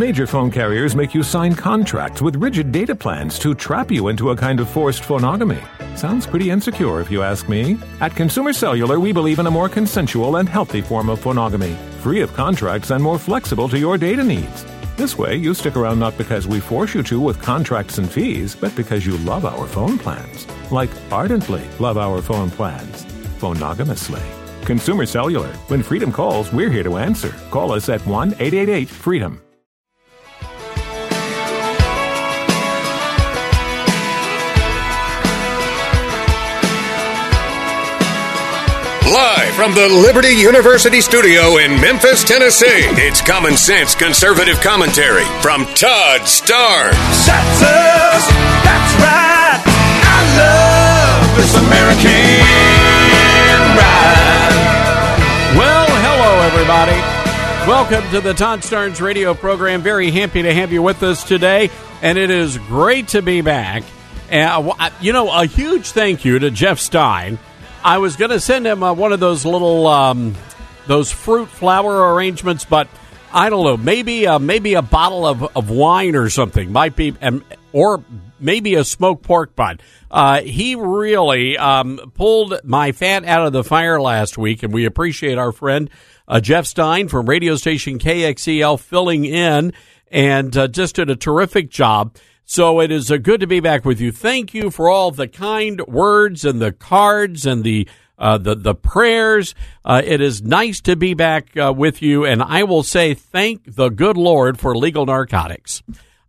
Major phone carriers make you sign contracts with rigid data plans to trap you into a kind of forced phonogamy. Sounds pretty insecure if you ask me. At Consumer Cellular, we believe in a more consensual and healthy form of phonogamy, free of contracts and more flexible to your data needs. This way, you stick around not because we force you to with contracts and fees, but because you love our phone plans. Like ardently love our phone plans. Phonogamously. Consumer Cellular. When freedom calls, we're here to answer. Call us at 1-888-FREEDOM. Live from the Liberty University studio in Memphis, Tennessee, it's Common Sense Conservative Commentary from Todd Starnes. That's us, that's right. I love this American ride. Well, hello, everybody. Welcome to the Todd Starnes radio program. Very happy to have you with us today, and it is great to be back. A huge thank you to Jeff Stein. I was going to send him one of those little those fruit flower arrangements, but I don't know. Maybe a bottle of wine or something might be, or maybe a smoked pork butt. He really pulled my fat out of the fire last week, and we appreciate our friend Jeff Stein from radio station KXEL filling in, and just did a terrific job. So it is good to be back with you. Thank you for all the kind words and the cards and the prayers. It is nice to be back with you, and I will say thank the good Lord for legal narcotics.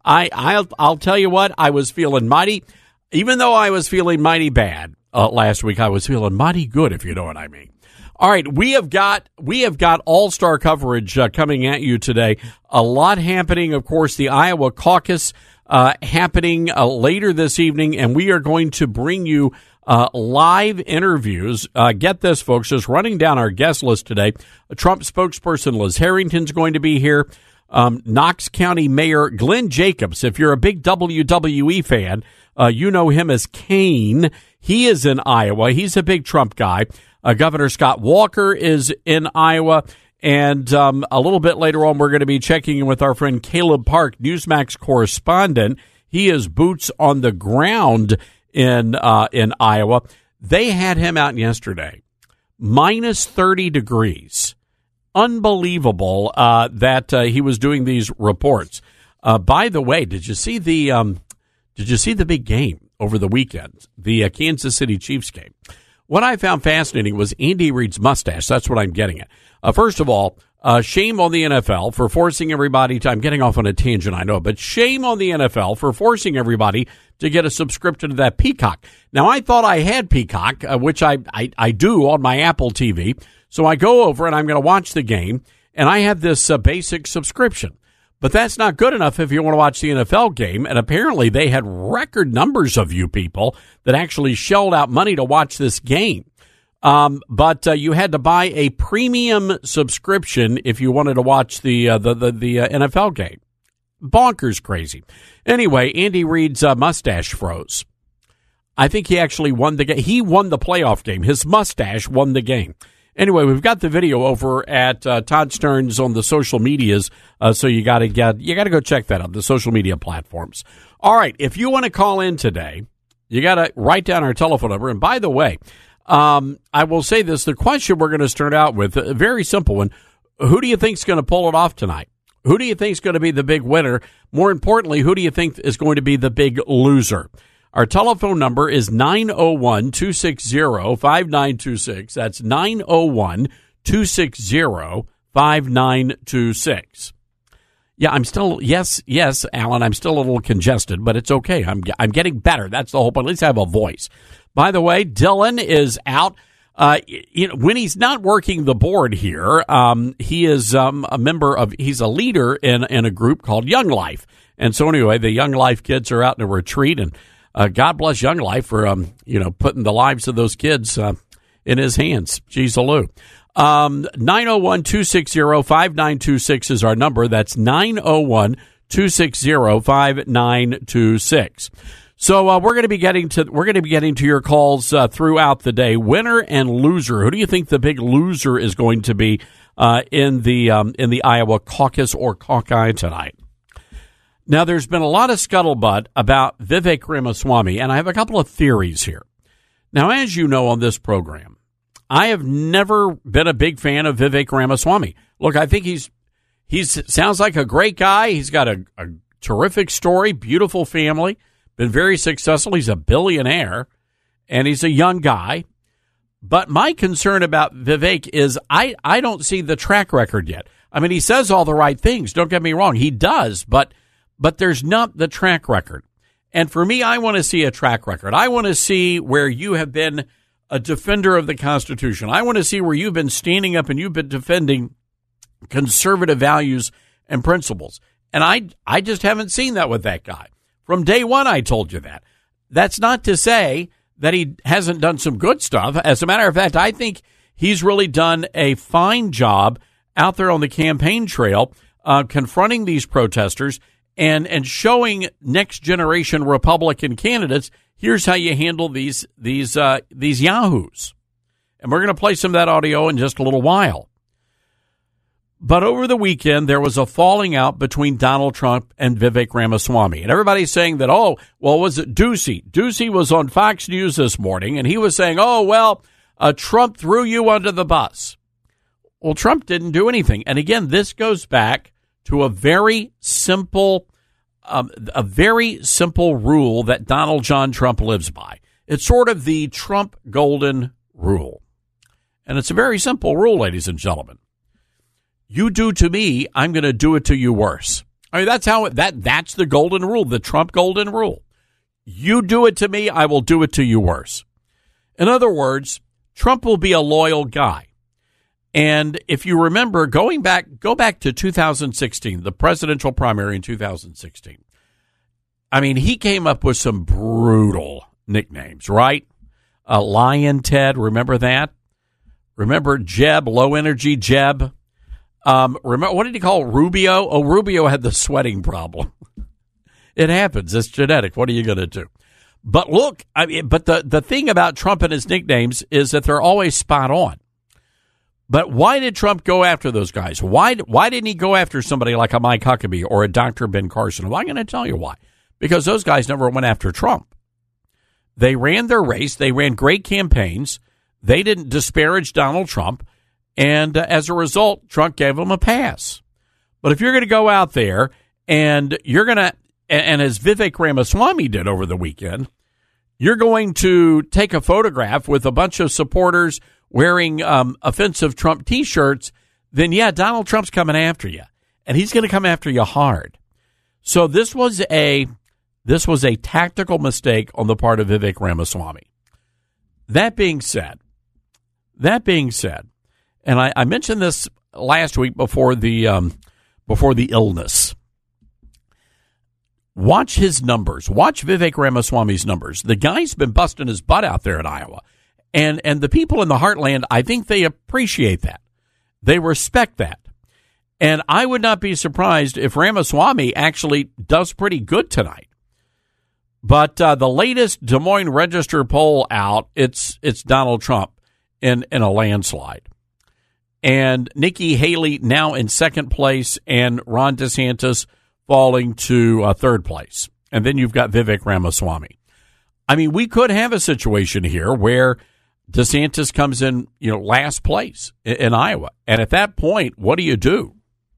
I'll tell you what, I was feeling mighty, even though I was feeling mighty bad last week, I was feeling mighty good, if you know what I mean. All right, we have got all-star coverage coming at you today. A lot happening, of course, the Iowa caucus happening later this evening, and we are going to bring you live interviews. Get this, folks, just running down our guest list today. Trump spokesperson Liz Harrington's going to be here. Knox County Mayor Glenn Jacobs, if you're a big WWE fan, you know him as Kane. He is in Iowa. He's a big Trump guy. Governor Scott Walker is in Iowa. And a little bit later on, we're going to be checking in with our friend Caleb Park, Newsmax correspondent. He is boots on the ground in Iowa. They had him out yesterday, minus 30 degrees. Unbelievable that he was doing these reports. By the way, did you see the big game over the weekend, the Kansas City Chiefs game? What I found fascinating was Andy Reid's mustache. That's what I'm getting at. First of all, shame on the NFL for forcing everybody to, I'm getting off on a tangent, I know, but shame on the NFL for forcing everybody to get a subscription to that Peacock. Now, I thought I had Peacock, which I do on my Apple TV. So I go over and I'm going to watch the game, and I have this basic subscription. But that's not good enough if you want to watch the NFL game. And apparently they had record numbers of you people that actually shelled out money to watch this game. But you had to buy a premium subscription if you wanted to watch the NFL game. Bonkers crazy. Anyway, Andy Reid's mustache froze. I think he actually won the game. He won the playoff game. His mustache won the game. Anyway, we've got the video over at Todd Starnes on the social medias, so you got to go check that out, the social media platforms. All right, if you want to call in today, you got to write down our telephone number. And by the way, I will say this: the question we're going to start out with, a very simple one: who do you think is going to pull it off tonight? Who do you think is going to be the big winner? More importantly, who do you think is going to be the big loser? Our telephone number is 901-260-5926. That's 901-260-5926. Yeah, I'm still, yes, Alan, I'm still a little congested, but it's okay. I'm getting better. That's the whole point. At least I have a voice. By the way, Dylan is out. When he's not working the board here, he is he's a leader in a group called Young Life. And so anyway, the Young Life kids are out in a retreat, and God bless Young Life for, putting the lives of those kids in his hands. Jeez, Lou. 901-260-5926 is our number. That's 901-260-5926. So we're going to be getting to your calls throughout the day. Winner and loser. Who do you think the big loser is going to be in the Iowa caucus or caucus tonight? Now, there's been a lot of scuttlebutt about Vivek Ramaswamy, and I have a couple of theories here. Now, as you know on this program, I have never been a big fan of Vivek Ramaswamy. Look, I think he sounds like a great guy. He's got a terrific story, beautiful family, been very successful. He's a billionaire, and he's a young guy. But my concern about Vivek is I don't see the track record yet. I mean, he says all the right things. Don't get me wrong. He does, but there's not the track record. And for me, I want to see a track record. I want to see where you have been a defender of the Constitution. I want to see where you've been standing up and you've been defending conservative values and principles. And I just haven't seen that with that guy. From day one, I told you that. That's not to say that he hasn't done some good stuff. As a matter of fact, I think he's really done a fine job out there on the campaign trail, confronting these protesters and showing next generation Republican candidates, here's how you handle these yahoos. And we're going to play some of that audio in just a little while. But over the weekend, there was a falling out between Donald Trump and Vivek Ramaswamy. And everybody's saying that, was it Ducey? Ducey was on Fox News this morning, and he was saying, Trump threw you under the bus. Well, Trump didn't do anything. And again, this goes back to a very simple rule that Donald John Trump lives by. It's sort of the Trump golden rule. And it's a very simple rule, ladies and gentlemen. You do to me, I'm going to do it to you worse. I mean, that's the golden rule, the Trump golden rule. You do it to me, I will do it to you worse. In other words, Trump will be a loyal guy. And if you remember, go back to 2016, the presidential primary in 2016. I mean, he came up with some brutal nicknames, right? Lion Ted, remember that? Remember Jeb, low energy Jeb? Remember, what did he call Rubio? Oh, Rubio had the sweating problem. It happens. It's genetic. What are you going to do? But look, the thing about Trump and his nicknames is that they're always spot on. But why did Trump go after those guys? Why didn't he go after somebody like a Mike Huckabee or a Dr. Ben Carson? Well, I'm going to tell you why. Because those guys never went after Trump. They ran their race. They ran great campaigns. They didn't disparage Donald Trump. And as a result, Trump gave them a pass. But if you're going to go out there and you're going to, and as Vivek Ramaswamy did over the weekend, you're going to take a photograph with a bunch of supporters wearing offensive Trump T-shirts, then yeah, Donald Trump's coming after you, and he's going to come after you hard. So this was a tactical mistake on the part of Vivek Ramaswamy. That being said, and I mentioned this last week before the illness. Watch his numbers. Watch Vivek Ramaswamy's numbers. The guy's been busting his butt out there in Iowa. And the people in the heartland, I think they appreciate that. They respect that. And I would not be surprised if Ramaswamy actually does pretty good tonight. But the latest Des Moines Register poll out, it's Donald Trump in a landslide. And Nikki Haley now in second place, and Ron DeSantis falling to third place. And then you've got Vivek Ramaswamy. I mean, we could have a situation here where DeSantis comes in, last place in Iowa. And at that point, what do you do?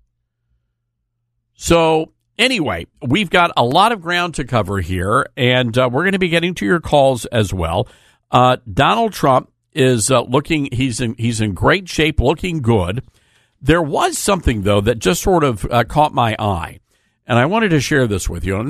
So anyway, we've got a lot of ground to cover here, and we're going to be getting to your calls as well. Donald Trump is looking, he's in great shape, looking good. There was something, though, that just sort of caught my eye, and I wanted to share this with you.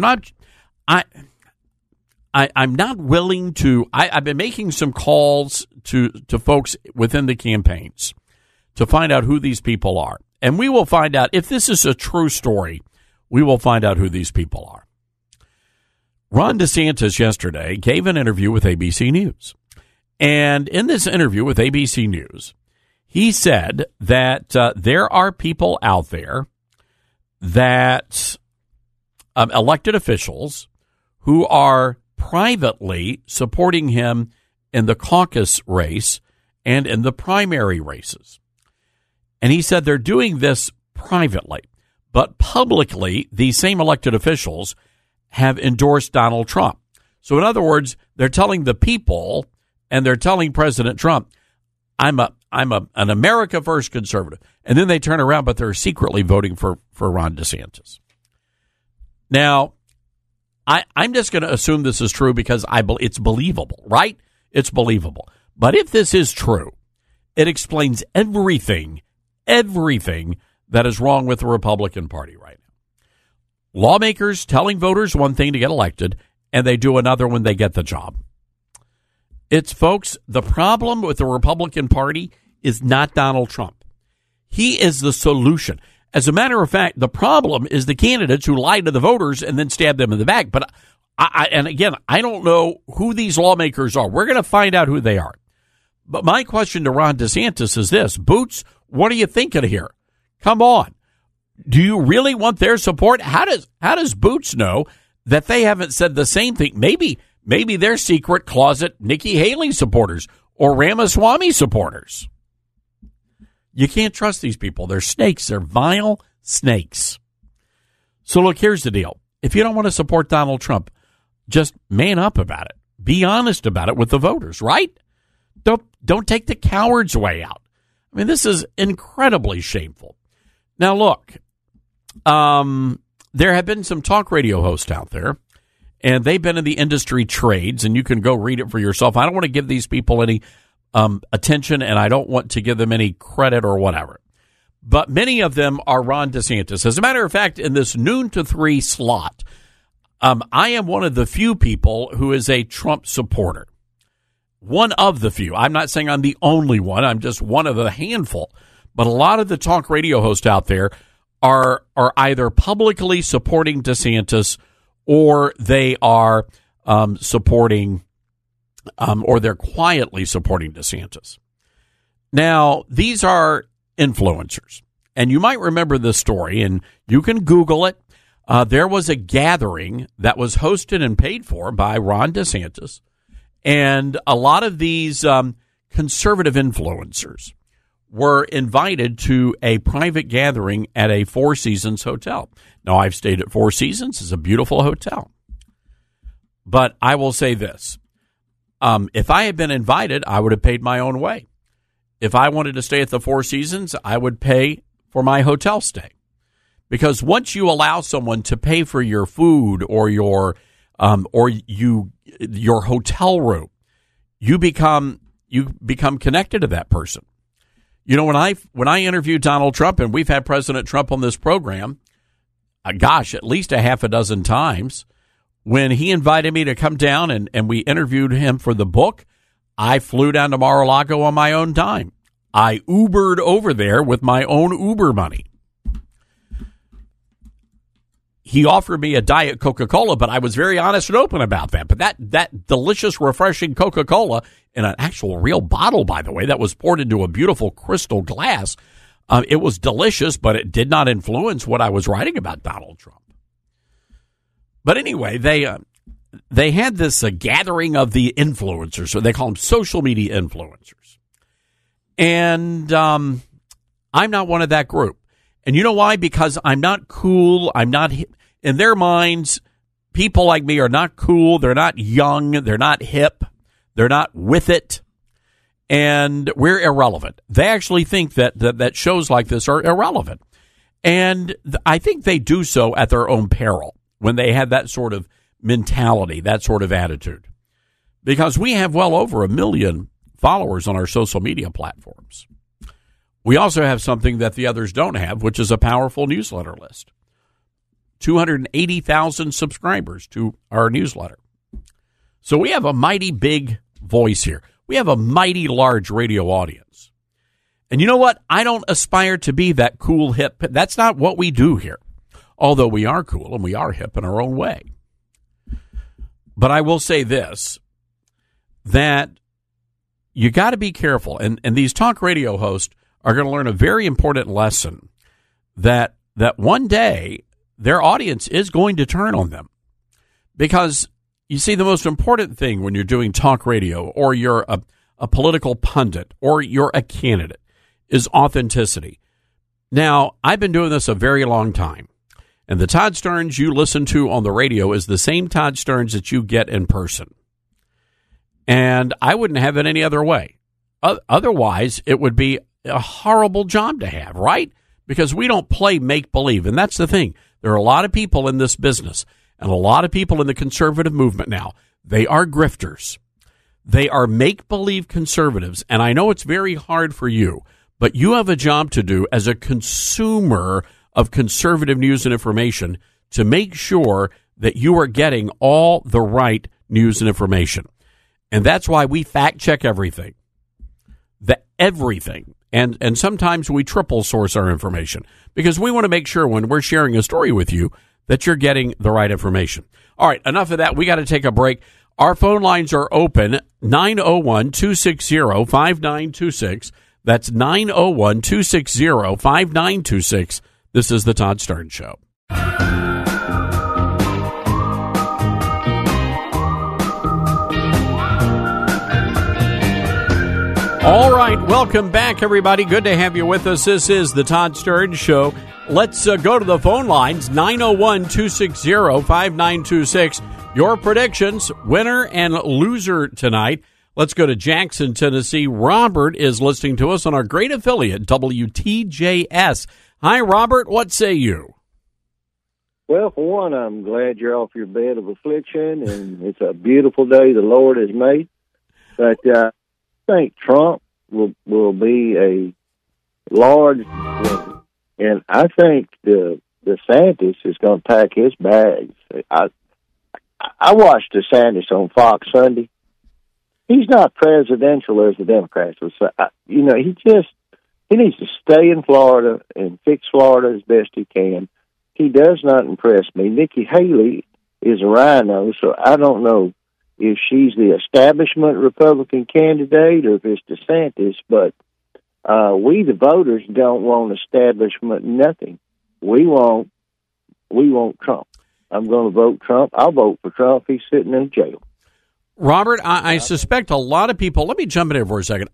I'm not willing to. I've been making some calls to folks within the campaigns to find out who these people are, and we will find out if this is a true story. We will find out who these people are. Ron DeSantis yesterday gave an interview with ABC News. And in this interview with ABC News, he said that there are people out there that elected officials who are privately supporting him in the caucus race and in the primary races. And he said they're doing this privately. But publicly, these same elected officials have endorsed Donald Trump. So in other words, they're telling the people and they're telling President Trump, I'm an America First conservative. And then they turn around, but they're secretly voting for Ron DeSantis. Now, I'm just going to assume this is true because it's believable, right? It's believable. But if this is true, it explains everything that is wrong with the Republican Party right now. Lawmakers telling voters one thing to get elected, and they do another when they get the job. Folks, the problem with the Republican Party is not Donald Trump. He is the solution. As a matter of fact, the problem is the candidates who lie to the voters and then stab them in the back. But I don't know who these lawmakers are. We're going to find out who they are. But my question to Ron DeSantis is this. Boots, what are you thinking here? Come on. Do you really want their support? How does Boots know that they haven't said the same thing? Maybe they're secret closet Nikki Haley supporters or Ramaswamy supporters. You can't trust these people. They're snakes. They're vile snakes. So look, here's the deal. If you don't want to support Donald Trump, just man up about it. Be honest about it with the voters, right? Don't take the coward's way out. I mean, this is incredibly shameful. Now, look, there have been some talk radio hosts out there, and they've been in the industry trades, and you can go read it for yourself. I don't want to give these people any attention, and I don't want to give them any credit or whatever. But many of them are Ron DeSantis. As a matter of fact, in this noon to 3 slot, I am one of the few people who is a Trump supporter. One of the few. I'm not saying I'm the only one. I'm just one of a handful. But a lot of the talk radio hosts out there are either publicly supporting DeSantis or they are supporting or they're quietly supporting DeSantis. Now, these are influencers. And you might remember this story, and you can Google it. There was a gathering that was hosted and paid for by Ron DeSantis. And a lot of these conservative influencers were invited to a private gathering at a Four Seasons hotel. Now, I've stayed at Four Seasons. It's a beautiful hotel. But I will say this. If I had been invited, I would have paid my own way. If I wanted to stay at the Four Seasons, I would pay for my hotel stay. Because once you allow someone to pay for your food or your hotel room, you become connected to that person. You know, when I interviewed Donald Trump, and we've had President Trump on this program, at least a half a dozen times, when he invited me to come down and we interviewed him for the book, I flew down to Mar-a-Lago on my own dime. I Ubered over there with my own Uber money. He offered me a Diet Coca-Cola, but I was very honest and open about that. But that delicious, refreshing Coca-Cola in an actual real bottle, by the way, that was poured into a beautiful crystal glass, it was delicious, but it did not influence what I was writing about Donald Trump. But anyway, they had this gathering of the influencers, so they call them social media influencers. And I'm not one of that group. And you know why? Because I'm not cool. I'm not in their minds. People like me are not cool. They're not young. They're not hip. They're not with it. And we're irrelevant. They actually think that shows like this are irrelevant. And I think they do so at their own peril when they have that sort of mentality, that sort of attitude. Because we have well over 1 million followers on our social media platforms. We also have something that the others don't have, which is a powerful newsletter list. 280,000 subscribers to our newsletter. So we have a mighty big voice here. We have a mighty large radio audience. And you know what? I don't aspire to be that cool hip. That's not what we do here. Although we are cool and we are hip in our own way. But I will say this, that you got to be careful. And these talk radio hosts are going to learn a very important lesson that one day their audience is going to turn on them. Because, you see, the most important thing when you're doing talk radio or you're a political pundit or you're a candidate is authenticity. Now, I've been doing this a very long time, and the Todd Starnes you listen to on the radio is the same Todd Starnes that you get in person. And I wouldn't have it any other way. Otherwise, it would be a horrible job to have, right? Because we don't play make-believe, and that's the thing. There are a lot of people in this business, and a lot of people in the conservative movement now. They are grifters. They are make-believe conservatives, and I know it's very hard for you, but you have a job to do as a consumer of conservative news and information to make sure that you are getting all the right news and information. And that's why we fact-check everything. Everything. And sometimes we triple source our information because we want to make sure when we're sharing a story with you that you're getting the right information. All right, enough of that. We got to take a break. Our phone lines are open, 901-260-5926. That's 901-260-5926. This is the Todd Starnes Show. All right, welcome back, everybody. Good to have you with us. This is the Todd Starnes Show. Let's go to the phone lines, 901-260-5926. Your predictions, winner and loser tonight. Let's go to Jackson, Tennessee. Robert is listening to us on our great affiliate, WTJS. Hi, Robert. What say you? Well, for one, I'm glad you're off your bed of affliction, and it's a beautiful day the Lord has made. But I think Trump will be a large winner, and I think the DeSantis is going to pack his bags. I watched DeSantis on Fox Sunday. He's not presidential as the Democrats would say. He needs to stay in Florida and fix Florida as best he can. He does not impress me. Nikki Haley is a rhino, so I don't know if she's the establishment Republican candidate or if it's DeSantis, but we, the voters, don't want establishment nothing. We want Trump. I'm going to vote Trump. I'll vote for Trump. He's sitting in jail. Robert, I suspect a lot of people, let me jump in here for a second.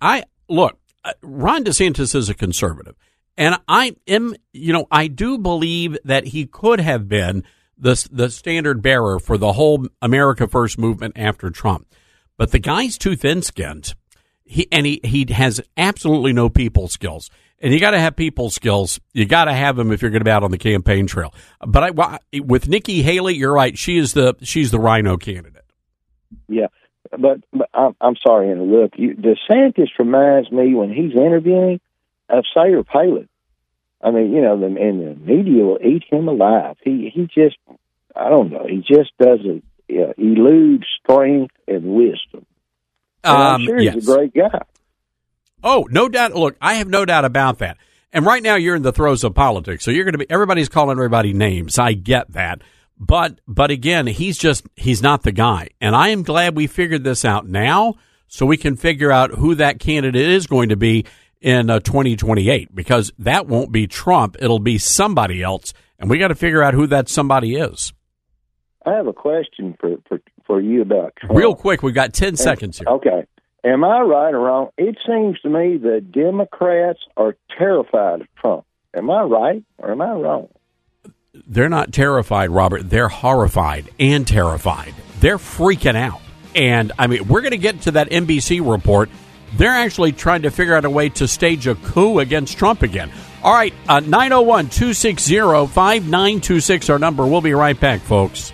Ron DeSantis is a conservative, and I do believe that he could have been the standard bearer for the whole America First movement after Trump. But the guy's too thin-skinned. He has absolutely no people skills. And you got to have people skills. You got to have them if you're going to be out on the campaign trail. But with Nikki Haley, you're right. She's the rhino candidate. Yeah, but I'm sorry to interrupt you. DeSantis reminds me when he's interviewing of Sarah Palin. I mean, the media will eat him alive. He just, I don't know. He just doesn't elude strength and wisdom. And I'm sure he's a great guy. Oh, no doubt. Look, I have no doubt about that. And right now you're in the throes of politics, so everybody's calling everybody names. I get that. But again, he's not the guy. And I am glad we figured this out now so we can figure out who that candidate is going to be in 2028, because that won't be Trump. It'll be somebody else. And we got to figure out who that somebody is. I have a question for you about Trump. Real quick, we've got 10 seconds here. Okay. Am I right or wrong? It seems to me that Democrats are terrified of Trump. Am I right or am I wrong? They're not terrified, Robert. They're horrified and terrified. They're freaking out. And, I mean, we're going to get to that NBC report. They're actually trying to figure out a way to stage a coup against Trump again. All right, 901-260-5926, our number. We'll be right back, folks.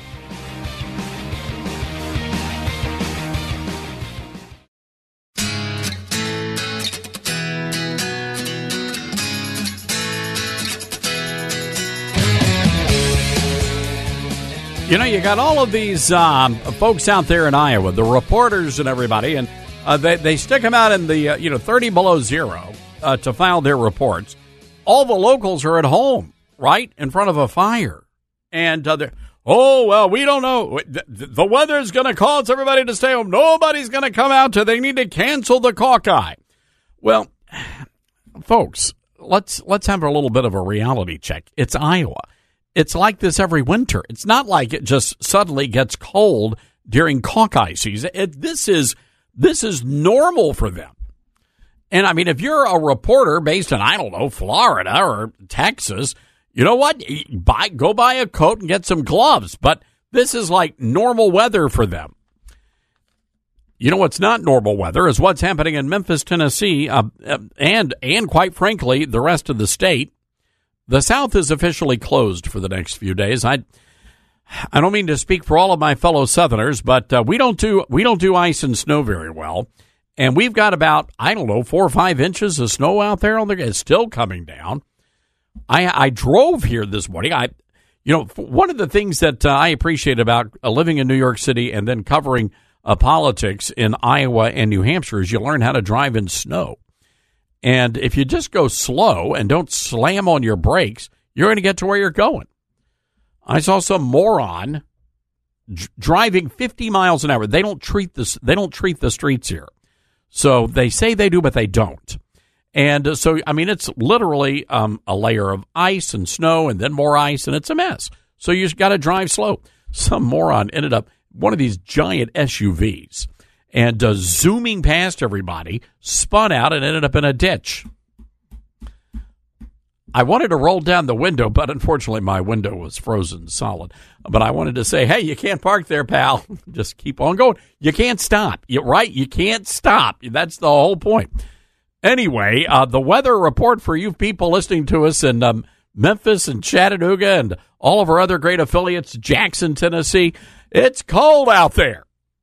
You got all of these folks out there in Iowa, the reporters and everybody, and they stick them out in the 30 below zero to file their reports. All the locals are at home, right in front of a fire, and we don't know. The weather's going to cause everybody to stay home. Nobody's going to come out till they need to cancel the caucus. Well, folks, let's have a little bit of a reality check. It's Iowa. It's like this every winter. It's not like it just suddenly gets cold during caucus season. This is normal for them. And I mean, if you're a reporter based in, I don't know, Florida or Texas, you know what? Go buy a coat and get some gloves. But this is like normal weather for them. You know what's not normal weather is what's happening in Memphis, Tennessee, and quite frankly, the rest of the state. The South is officially closed for the next few days. I don't mean to speak for all of my fellow Southerners, but we don't do ice and snow very well. And we've got about, 4 or 5 inches of snow out there. It's still coming down. I drove here this morning. One of the things that I appreciate about living in New York City and then covering politics in Iowa and New Hampshire is you learn how to drive in snow. And if you just go slow and don't slam on your brakes, you're going to get to where you're going. I saw some moron driving 50 miles an hour. They don't treat the streets here. So they say they do, but they don't. And so, I mean, it's literally a layer of ice and snow and then more ice, and it's a mess. So you just got to drive slow. Some moron ended up one of these giant SUVs and zooming past everybody, spun out and ended up in a ditch. I wanted to roll down the window, but unfortunately my window was frozen solid. But I wanted to say, hey, you can't park there, pal. Just keep on going. You can't stop. You can't stop. That's the whole point. Anyway, the weather report for you people listening to us in Memphis and Chattanooga and all of our other great affiliates, Jackson, Tennessee. It's cold out there.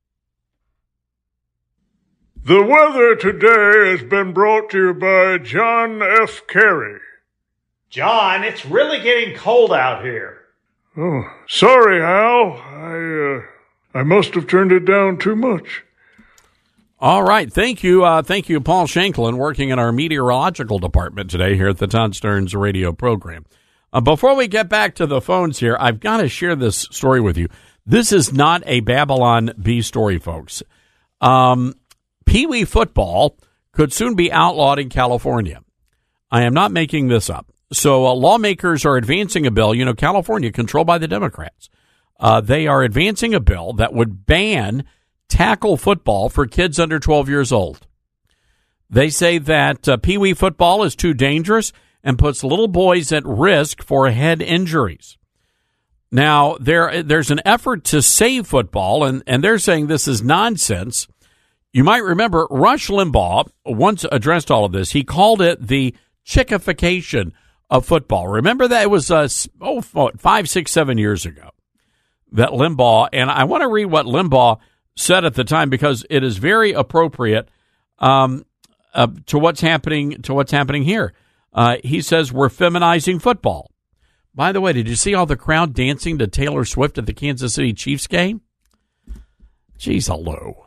The weather today has been brought to you by John F. Kerry. John, it's really getting cold out here. Oh, sorry, Hal. I must have turned it down too much. All right. Thank you. Thank you, Paul Shanklin, working in our meteorological department today here at the Todd Stearns radio program. Before we get back to the phones here, I've got to share this story with you. This is not a Babylon Bee story, folks. Pee Wee football could soon be outlawed in California. I am not making this up. So lawmakers are advancing a bill. You know, California, controlled by the Democrats. They are advancing a bill that would ban tackle football for kids under 12 years old. They say that Pee Wee football is too dangerous and puts little boys at risk for head injuries. Now, there's an effort to save football, and they're saying this is nonsense. You might remember Rush Limbaugh once addressed all of this. He called it the chickification of football. Remember that? It was 5, 6, 7 years ago that Limbaugh, and I want to read what Limbaugh said at the time because it is very appropriate to what's happening here. He says we're feminizing football. By the way, did you see all the crowd dancing to Taylor Swift at the Kansas City Chiefs game? Geez, hello.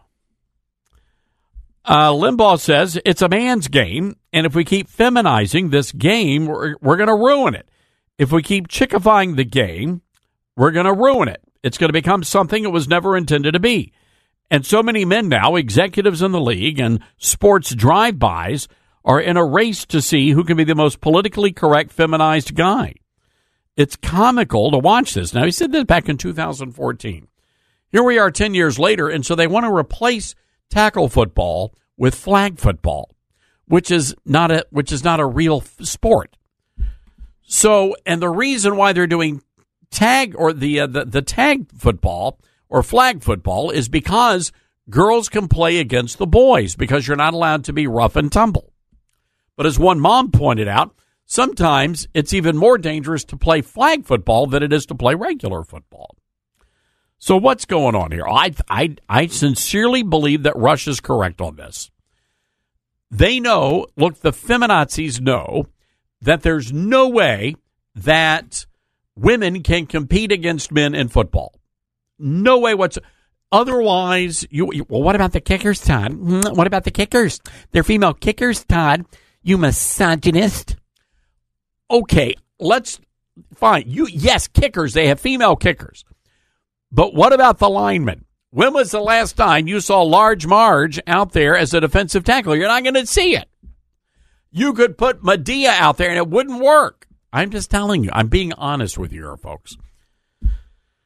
Limbaugh says it's a man's game, and if we keep feminizing this game, we're going to ruin it. If we keep chickifying the game, we're going to ruin it. It's going to become something it was never intended to be. And so many men now, executives in the league and sports drive-bys, are in a race to see who can be the most politically correct feminized guy. It's comical to watch this. Now, he said this back in 2014. Here we are 10 years later, and so they want to replace tackle football with flag football, which is not a real sport. So, and the reason why they're doing tag or the tag football or flag football is because girls can play against the boys because you're not allowed to be rough and tumble. But as one mom pointed out, sometimes it's even more dangerous to play flag football than it is to play regular football. So what's going on here? I sincerely believe that Rush is correct on this. They know, look, the feminazis know that there's no way that women can compete against men in football. No way whatsoever. Otherwise, well, what about the kickers, Todd? What about the kickers? They're female kickers, Todd. You misogynist. Okay, fine. Yes, kickers. They have female kickers. But what about the linemen? When was the last time you saw Large Marge out there as a defensive tackle? You're not going to see it. You could put Medea out there and it wouldn't work. I'm just telling you. I'm being honest with you here, folks.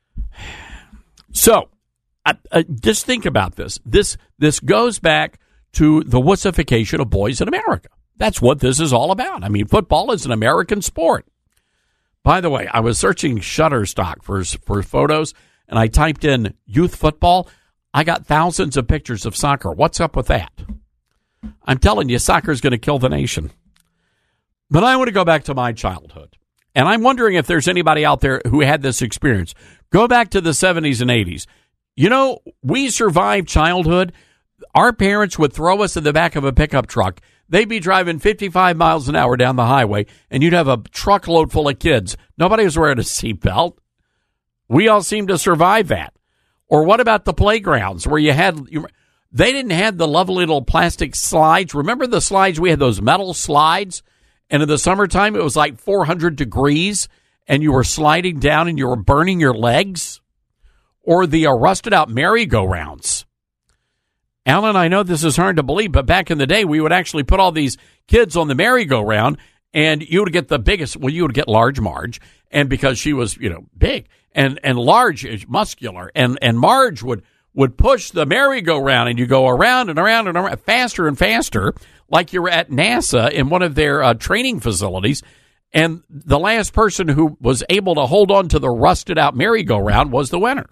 So, just think about this. This goes back to the wussification of boys in America. That's what this is all about. I mean, football is an American sport. By the way, I was searching Shutterstock for photos, and I typed in youth football. I got thousands of pictures of soccer. What's up with that? I'm telling you, soccer is going to kill the nation. But I want to go back to my childhood. And I'm wondering if there's anybody out there who had this experience. Go back to the 70s and 80s. You know, we survived childhood. Our parents would throw us in the back of a pickup truck. They'd be driving 55 miles an hour down the highway, and you'd have a truckload full of kids. Nobody was wearing a seatbelt. We all seemed to survive that. Or what about the playgrounds where they didn't have the lovely little plastic slides. Remember the slides? We had those metal slides. And in the summertime, it was like 400 degrees, and you were sliding down and you were burning your legs. Or the rusted-out merry-go-rounds. Alan, I know this is hard to believe, but back in the day, we would actually put all these kids on the merry-go-round, and you would get the biggest. Well, you would get Large Marge, and because she was, big, and Large is muscular, and Marge would push the merry-go-round, and you go around and around and around, faster and faster, like you were at NASA in one of their training facilities. And the last person who was able to hold on to the rusted-out merry-go-round was the winner.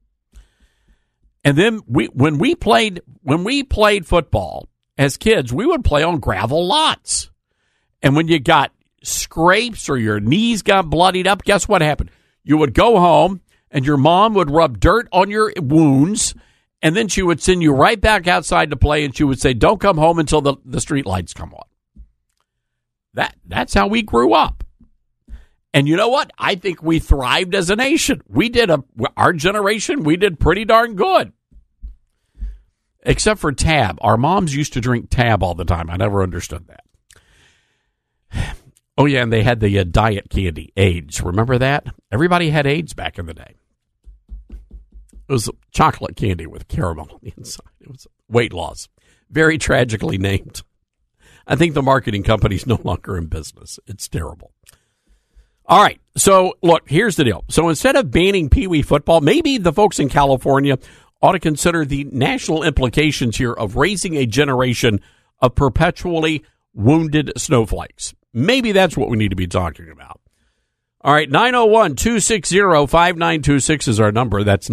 And then when we played football as kids, we would play on gravel lots. And when you got scrapes or your knees got bloodied up, guess what happened? You would go home, and your mom would rub dirt on your wounds, and then she would send you right back outside to play, and she would say, don't come home until the street lights come on. That's how we grew up. And you know what? I think we thrived as a nation. Our generation, we did pretty darn good. Except for Tab. Our moms used to drink Tab all the time. I never understood that. Oh, yeah, and they had the diet candy, AIDS. Remember that? Everybody had AIDS back in the day. It was chocolate candy with caramel on the inside. It was weight loss. Very tragically named. I think the marketing company's no longer in business. It's terrible. All right, so look, here's the deal. So instead of banning Pee Wee football, maybe the folks in California ought to consider the national implications here of raising a generation of perpetually wounded snowflakes. Maybe that's what we need to be talking about. All right, 901-260-5926 is our number. That's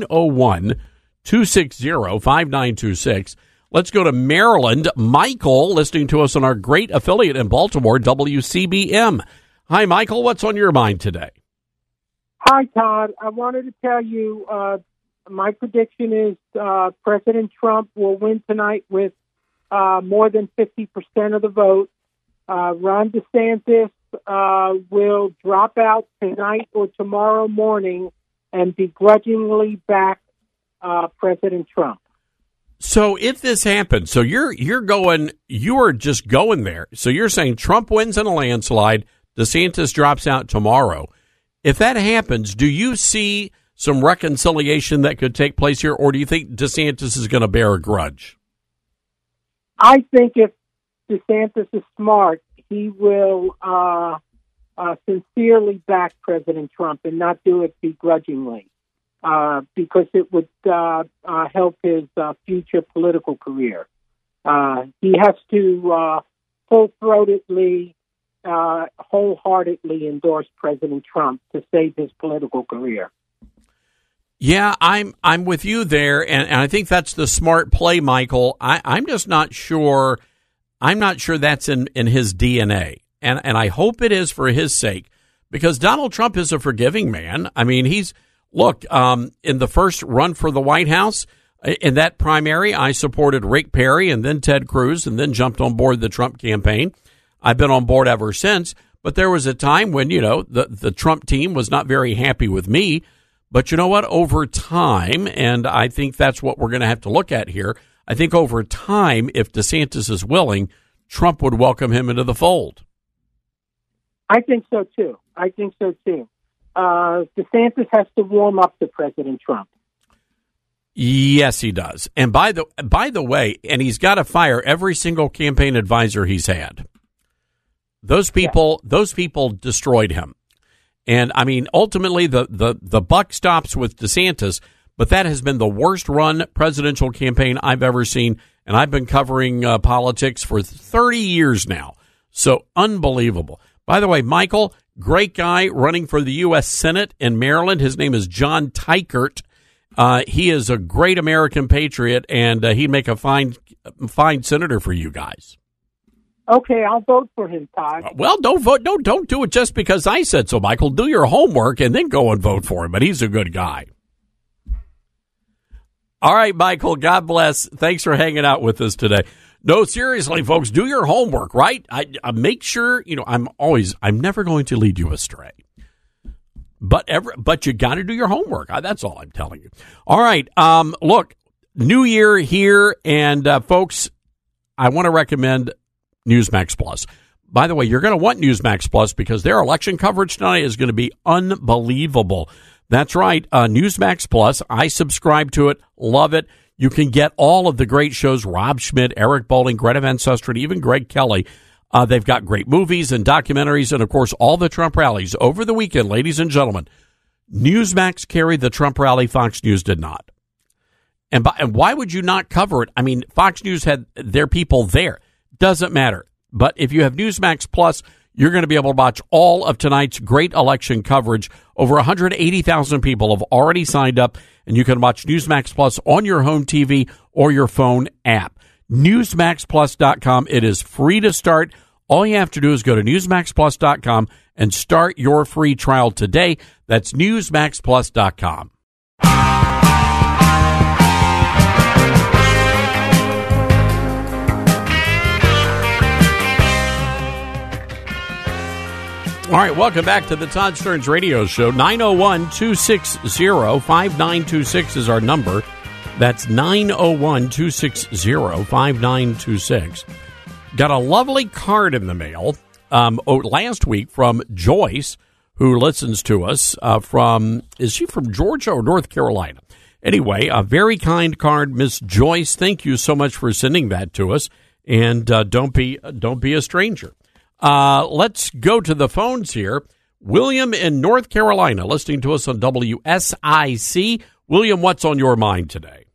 901-260-5926. Let's go to Maryland. Michael, listening to us on our great affiliate in Baltimore, WCBM. Hi, Michael. What's on your mind today? Hi, Todd. I wanted to tell you my prediction is President Trump will win tonight with more than 50% of the vote. Ron DeSantis will drop out tonight or tomorrow morning and begrudgingly back President Trump. So if this happens, so you are just going there. So you're saying Trump wins in a landslide, DeSantis drops out tomorrow. If that happens, do you see some reconciliation that could take place here, or do you think DeSantis is going to bear a grudge? I think if DeSantis is smart, he will sincerely back President Trump and not do it begrudgingly, because it would help his future political career. He has to full-throatedly, wholeheartedly endorse President Trump to save his political career. Yeah, I'm with you there, and I think that's the smart play, Michael. I'm just not sure. I'm not sure that's in his DNA, and I hope it is for his sake, because Donald Trump is a forgiving man. I mean, in the first run for the White House, in that primary, I supported Rick Perry and then Ted Cruz, and then jumped on board the Trump campaign. I've been on board ever since, but there was a time when, the Trump team was not very happy with me. But you know what? Over time, and I think that's what we're going to have to look at here, I think over time, if DeSantis is willing, Trump would welcome him into the fold. I think so, too. DeSantis has to warm up to President Trump. Yes, he does. And by the way, and he's got to fire every single campaign advisor he's had. Those people destroyed him. And, I mean, ultimately, the buck stops with DeSantis, but that has been the worst run presidential campaign I've ever seen, and I've been covering politics for 30 years now. So unbelievable. By the way, Michael, great guy running for the U.S. Senate in Maryland. His name is John Teichert. He is a great American patriot, and he'd make a fine senator for you guys. Okay, I'll vote for him, Todd. Well, don't vote. Don't do it just because I said so, Michael. Do your homework and then go and vote for him. But he's a good guy. All right, Michael, God bless. Thanks for hanging out with us today. No, seriously, folks, do your homework, right? I make sure, I'm never going to lead you astray. But you got to do your homework. That's all I'm telling you. All right, look, New Year here, and folks, I want to recommend Newsmax Plus. By the way, you're going to want Newsmax Plus because their election coverage tonight is going to be unbelievable. That's right, Newsmax Plus. I subscribe to it, love it. You can get all of the great shows, Rob Schmidt, Eric Bolling, Greta Van Susteren, even Greg Kelly. They've got great movies and documentaries and, of course, all the Trump rallies. Over the weekend, ladies and gentlemen, Newsmax carried the Trump rally. Fox News did not. And why would you not cover it? I mean, Fox News had their people there. Doesn't matter. But if you have Newsmax Plus, you're going to be able to watch all of tonight's great election coverage. Over 180,000 people have already signed up, and you can watch Newsmax Plus on your home TV or your phone app. NewsmaxPlus.com. It is free to start. All you have to do is go to NewsmaxPlus.com and start your free trial today. That's NewsmaxPlus.com. All right, welcome back to the Todd Stearns Radio Show. 901-260-5926 is our number. That's 901-260-5926. Got a lovely card in the mail last week from Joyce, who listens to us is she from Georgia or North Carolina? Anyway, a very kind card, Miss Joyce. Thank you so much for sending that to us, and don't be a stranger. Let's go to the phones here. William in North Carolina, listening to us on WSIC. William, what's on your mind today?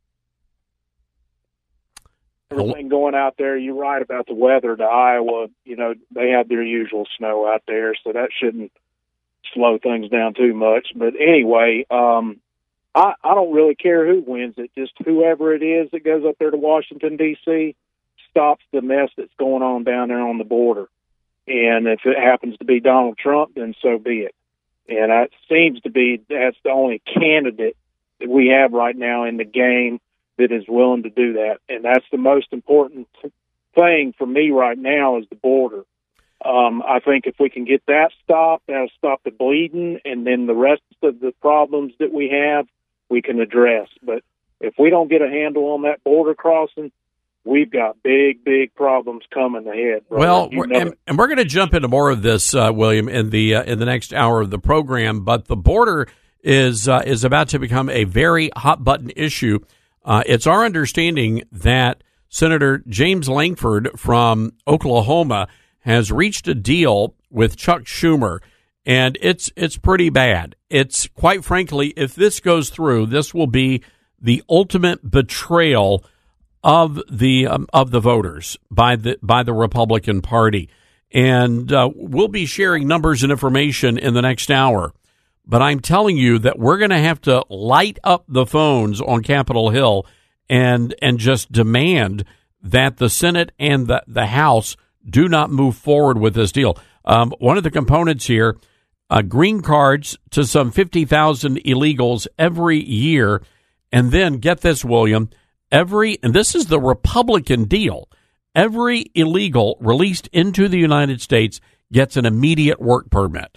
Everything going out there, you're right about the weather to Iowa. They had their usual snow out there, so that shouldn't slow things down too much. But anyway, I don't really care who wins it. Just whoever it is that goes up there to Washington, D.C., stops the mess that's going on down there on the border. And if it happens to be Donald Trump, then so be it. And it seems to be that's the only candidate that we have right now in the game that is willing to do that. And that's the most important thing for me right now is the border. I think if we can get that stopped, that'll stop the bleeding, and then the rest of the problems that we have, we can address. But if we don't get a handle on that border crossing, we've got big, big problems coming ahead. Brother. Well, and we're going to jump into more of this, William, in the next hour of the program. But the border is about to become a very hot button issue. It's our understanding that Senator James Lankford from Oklahoma has reached a deal with Chuck Schumer, and it's pretty bad. It's quite frankly, if this goes through, this will be the ultimate betrayal of the voters by the Republican Party. And we'll be sharing numbers and information in the next hour. But I'm telling you that we're going to have to light up the phones on Capitol Hill and just demand that the Senate and the House do not move forward with this deal. One of the components here, green cards to some 50,000 illegals every year. And then get this, William, and this is the Republican deal, every illegal released into the United States gets an immediate work permit.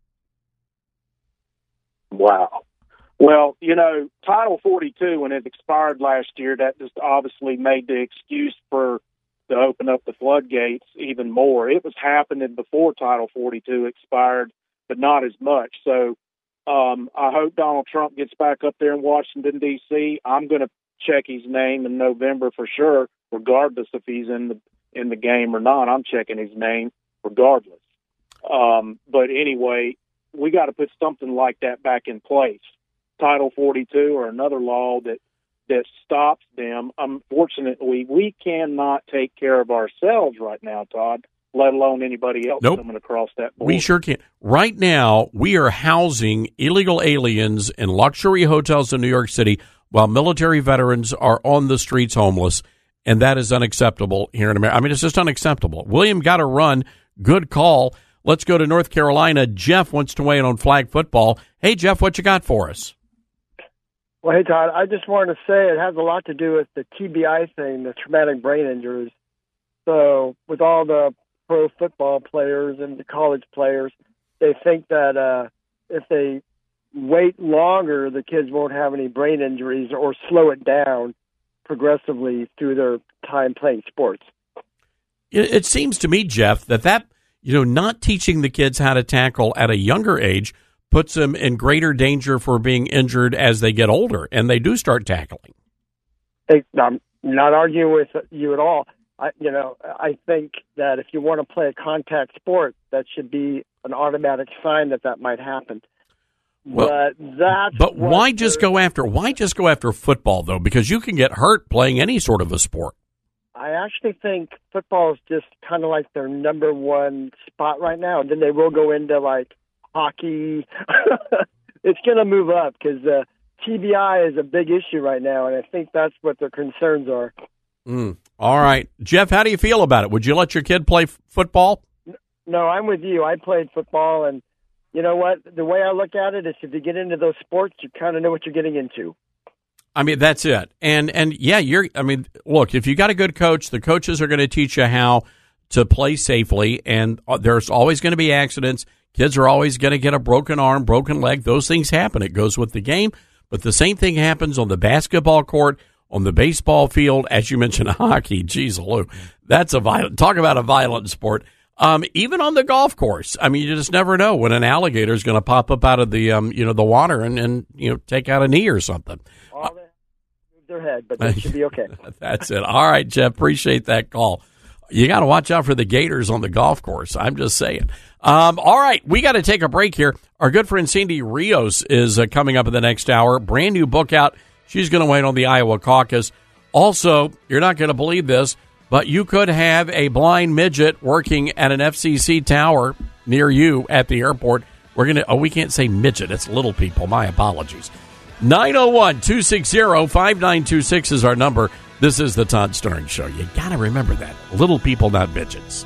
Wow. Well, Title 42, when it expired last year, that just obviously made the excuse to open up the floodgates even more. It was happening before Title 42 expired, but not as much. So I hope Donald Trump gets back up there in Washington, D.C. I'm going to check his name in November for sure, regardless if he's in the game or not. I'm checking his name regardless. But anyway, we got to put something like that back in place. Title 42 or another law that that stops them. Unfortunately, we cannot take care of ourselves right now, Todd, let alone anybody else coming across that border. We sure can't. Right now, we are housing illegal aliens in luxury hotels in New York City while military veterans are on the streets homeless, and that is unacceptable here in America. I mean, it's just unacceptable. William, got to run. Good call. Let's go to North Carolina. Jeff wants to weigh in on flag football. Hey, Jeff, what you got for us? Well, hey, Todd, I just wanted to say it has a lot to do with the TBI thing, the traumatic brain injuries. So with all the pro football players and the college players, they think that if they wait longer, the kids won't have any brain injuries or slow it down progressively through their time playing sports. It seems to me, Jeff, that not teaching the kids how to tackle at a younger age puts them in greater danger for being injured as they get older and they do start tackling. I'm not arguing with you at all. I think that if you want to play a contact sport, that should be an automatic sign that might happen. Well, but why just go after football though? Because you can get hurt playing any sort of a sport. I actually think football is just kind of like their number one spot right now. Then they will go into like hockey. It's going to move up because TBI is a big issue right now, and I think that's what their concerns are. All right. Jeff, how do you feel about it? Would you let your kid play football? No, I'm with you. I played football, and you know what? The way I look at it is if you get into those sports, you kind of know what you're getting into. I mean, that's it. And yeah, look, if you got a good coach, the coaches are going to teach you how to play safely, and there's always going to be accidents. Kids are always going to get a broken arm, broken leg. Those things happen. It goes with the game. But the same thing happens on the basketball court, on the baseball field, as you mentioned, hockey. Geez, Lou, that's talk about a violent sport. Even on the golf course. I mean, you just never know when an alligator is going to pop up out of the the water and take out a knee or something. All they move their head, but they should be okay. That's it. All right, Jeff, appreciate that call. You got to watch out for the gators on the golf course. I'm just saying. All right, we got to take a break here. Our good friend Sandy Rios is coming up in the next hour. Brand new book out. She's going to wait on the Iowa caucus. Also, you're not going to believe this, but you could have a blind midget working at an FCC tower near you at the airport. We can't say midget. It's little people. My apologies. 901-260-5926 is our number. This is the Todd Starnes Show. You got to remember that. Little people, not midgets.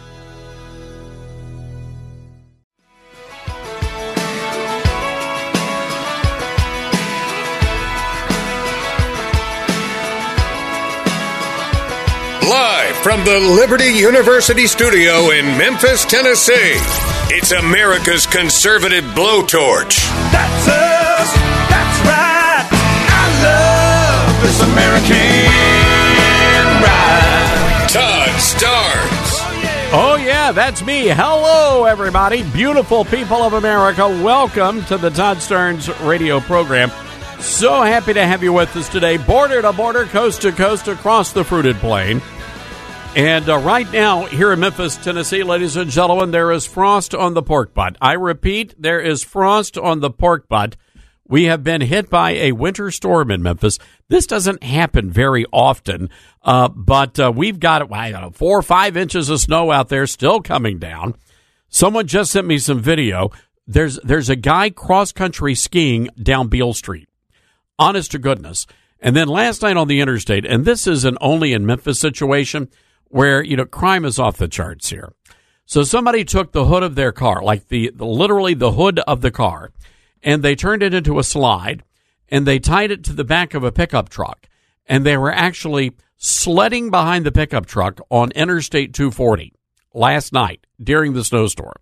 Live from the Liberty University studio in Memphis, Tennessee, it's America's conservative blowtorch. That's us. That's right. I love this American ride. Todd Starnes. Oh, yeah, that's me. Hello, everybody. Beautiful people of America. Welcome to the Todd Starnes radio program. So happy to have you with us today. Border to border, coast to coast, across the fruited plain. And right now, here in Memphis, Tennessee, ladies and gentlemen, there is frost on the pork butt. I repeat, there is frost on the pork butt. We have been hit by a winter storm in Memphis. This doesn't happen very often, but we've got 4 or 5 inches of snow out there still coming down. Someone just sent me some video. There's a guy cross-country skiing down Beale Street. Honest to goodness. And then last night on the interstate, and this is an only in Memphis situation, where, crime is off the charts here. So somebody took the hood of their car, like literally the hood of the car, and they turned it into a slide, and they tied it to the back of a pickup truck, and they were actually sledding behind the pickup truck on Interstate 240 last night during the snowstorm.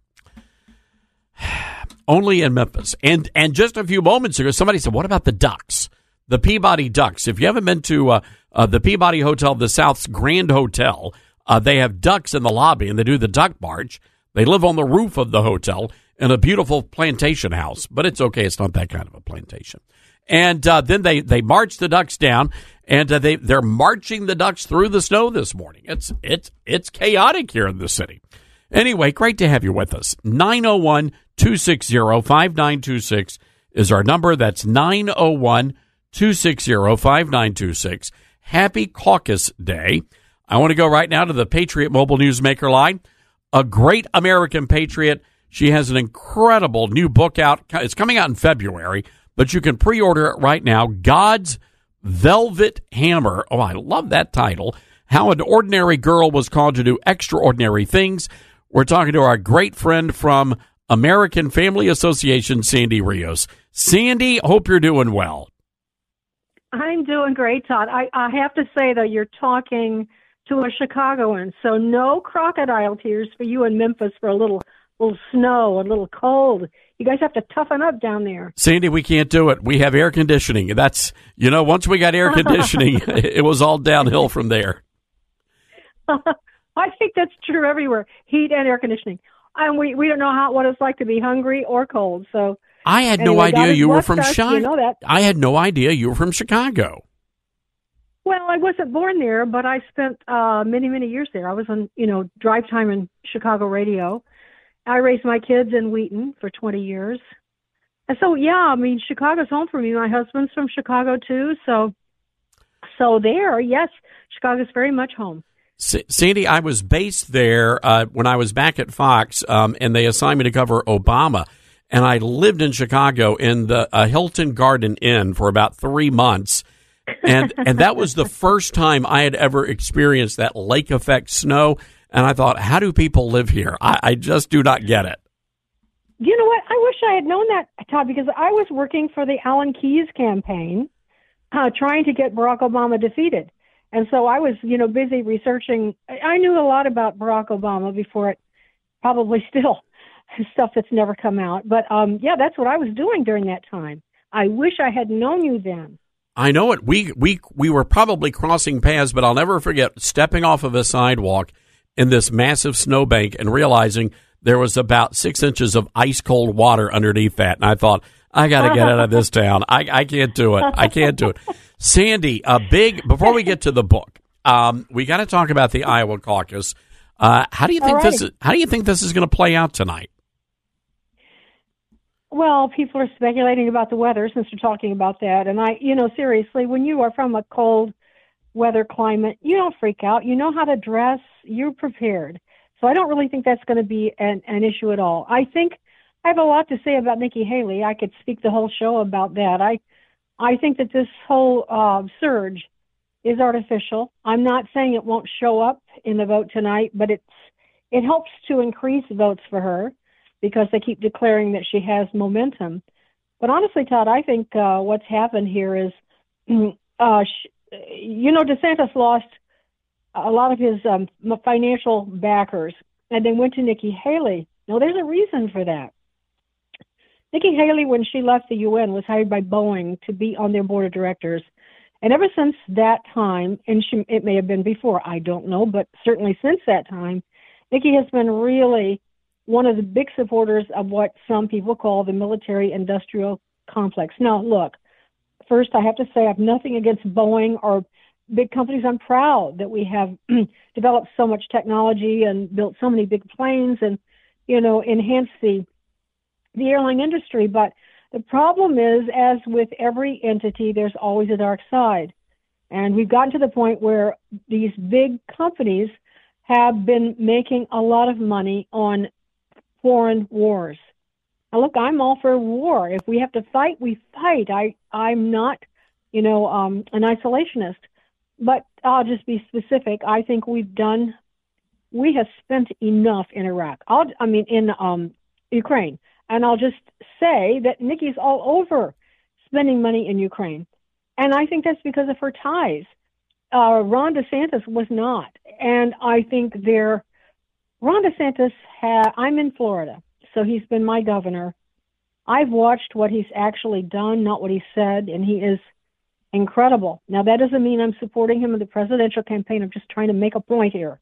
Only in Memphis. And just a few moments ago, somebody said, what about the Ducks? The Peabody Ducks. If you haven't been to the Peabody Hotel, the South's Grand Hotel, they have ducks in the lobby, and they do the duck march. They live on the roof of the hotel in a beautiful plantation house. But it's okay. It's not that kind of a plantation. And then they march the ducks down, and they're marching the ducks through the snow this morning. It's chaotic here in the city. Anyway, great to have you with us. 901-260-5926 is our number. That's 901 260-5926. Happy Caucus Day. I want to go right now to the Patriot Mobile Newsmaker line. A great American patriot. She has an incredible new book out. It's coming out in February, but you can pre-order it right now. God's Velvet Hammer. Oh, I love that title. How an Ordinary Girl Was Called to Do Extraordinary Things. We're talking to our great friend from American Family Association, Sandy Rios. Sandy, hope you're doing well. I'm doing great, Todd. I have to say, though, you're talking to a Chicagoan, so no crocodile tears for you in Memphis for a little snow, a little cold. You guys have to toughen up down there. Sandy, we can't do it. We have air conditioning. That's, once we got air conditioning, it was all downhill from there. I think that's true everywhere. Heat and air conditioning. And we don't know what it's like to be hungry or cold. So I had no idea you were from Chicago. You know that. I had no idea you were from Chicago. Well, I wasn't born there, but I spent many, many years there. I was on, drive time in Chicago radio. I raised my kids in Wheaton for 20 years. And so, Chicago's home for me. My husband's from Chicago, too. So there, yes, Chicago's very much home. Sandy, I was based there when I was back at Fox, and they assigned me to cover Obama. And I lived in Chicago in the Hilton Garden Inn for about 3 months. And that was the first time I had ever experienced that lake effect snow. And I thought, how do people live here? I just do not get it. You know what? I wish I had known that, Todd, because I was working for the Alan Keyes campaign, trying to get Barack Obama defeated. And so I was, busy researching. I knew a lot about Barack Obama before it probably still stuff that's never come out. But, that's what I was doing during that time. I wish I had known you then. I know it. We were probably crossing paths, but I'll never forget stepping off of a sidewalk in this massive snowbank and realizing there was about 6 inches of ice cold water underneath that. And I thought, I got to get out of this town. I can't do it. I can't do it. Sandy, before we get to the book, we got to talk about the Iowa caucus. How do you think this is going to play out tonight? Well, people are speculating about the weather since we're talking about that. And seriously, when you are from a cold weather climate, you don't freak out. You know how to dress. You're prepared. So I don't really think that's going to be an issue at all. I think I have a lot to say about Nikki Haley. I could speak the whole show about that. I think that this whole surge is artificial. I'm not saying it won't show up in the vote tonight, but it helps to increase votes for her because they keep declaring that she has momentum. But honestly, Todd, I think what's happened here is, DeSantis lost a lot of his financial backers, and they went to Nikki Haley. Now, there's a reason for that. Nikki Haley, when she left the UN, was hired by Boeing to be on their board of directors. And ever since that time, and it may have been before, I don't know, but certainly since that time, Nikki has been really one of the big supporters of what some people call the military-industrial complex. Now, look, first I have to say I have nothing against Boeing or big companies. I'm proud that we have developed so much technology and built so many big planes and, enhanced the airline industry. But the problem is, as with every entity, there's always a dark side. And we've gotten to the point where these big companies have been making a lot of money on foreign wars. Now, look, I'm all for war. If we have to fight, we fight. I'm not, an isolationist. But I'll just be specific. I think we have spent enough in Iraq. In Ukraine. And I'll just say that Nikki's all over spending money in Ukraine. And I think that's because of her ties. Ron DeSantis was not. And I think Ron DeSantis I'm in Florida, so he's been my governor. I've watched what he's actually done, not what he said, and he is incredible. Now, that doesn't mean I'm supporting him in the presidential campaign. I'm just trying to make a point here.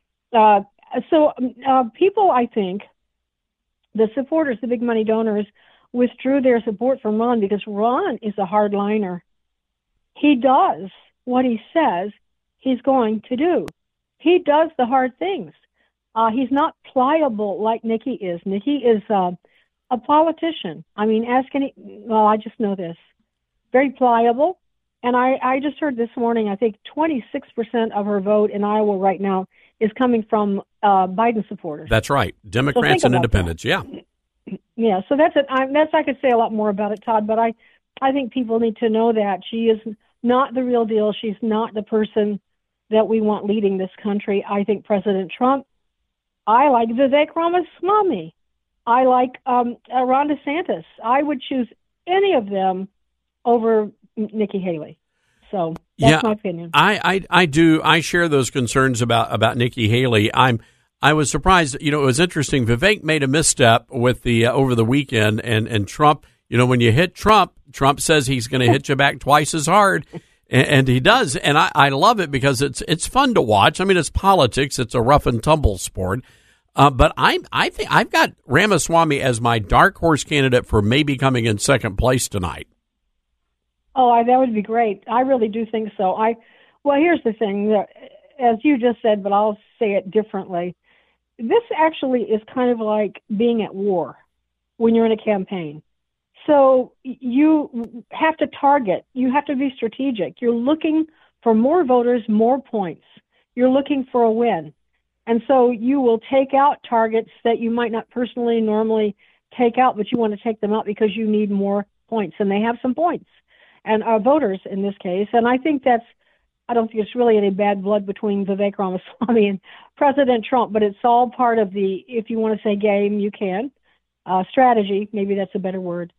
People, I think, the supporters, the big money donors, withdrew their support from Ron because Ron is a hardliner. He does what he says he's going to do. He does the hard things. He's not pliable like Nikki is. Nikki is a politician. I mean, I just know this. Very pliable, And I just heard this morning, I think 26% of her vote in Iowa right now is coming from Biden supporters. That's right. Democrats and independents, yeah. Yeah, so that's it. I could say a lot more about it, Todd, but I think people need to know that she is not the real deal. She's not the person that we want leading this country. I think President Trump, I like Vivek Ramaswamy. I like Ron DeSantis. I would choose any of them over Nikki Haley. So that's my opinion. I do. I share those concerns about Nikki Haley. I was surprised. It was interesting. Vivek made a misstep with the over the weekend, and Trump. When you hit Trump says he's going to hit you back twice as hard, and he does. And I love it because it's fun to watch. I mean, it's politics. It's a rough and tumble sport. But I think I've got Ramaswamy as my dark horse candidate for maybe coming in second place tonight. Oh, that would be great. I really do think so. Well, here's the thing, as you just said, but I'll say it differently. This actually is kind of like being at war when you're in a campaign. So you have to target. You have to be strategic. You're looking for more voters, more points. You're looking for a win. And so you will take out targets that you might not personally normally take out, but you want to take them out because you need more points. And they have some points, and voters in this case. And I think I don't think it's really any bad blood between Vivek Ramaswamy and President Trump, but it's all part of the, if you want to say game, you can, strategy, maybe that's a better word,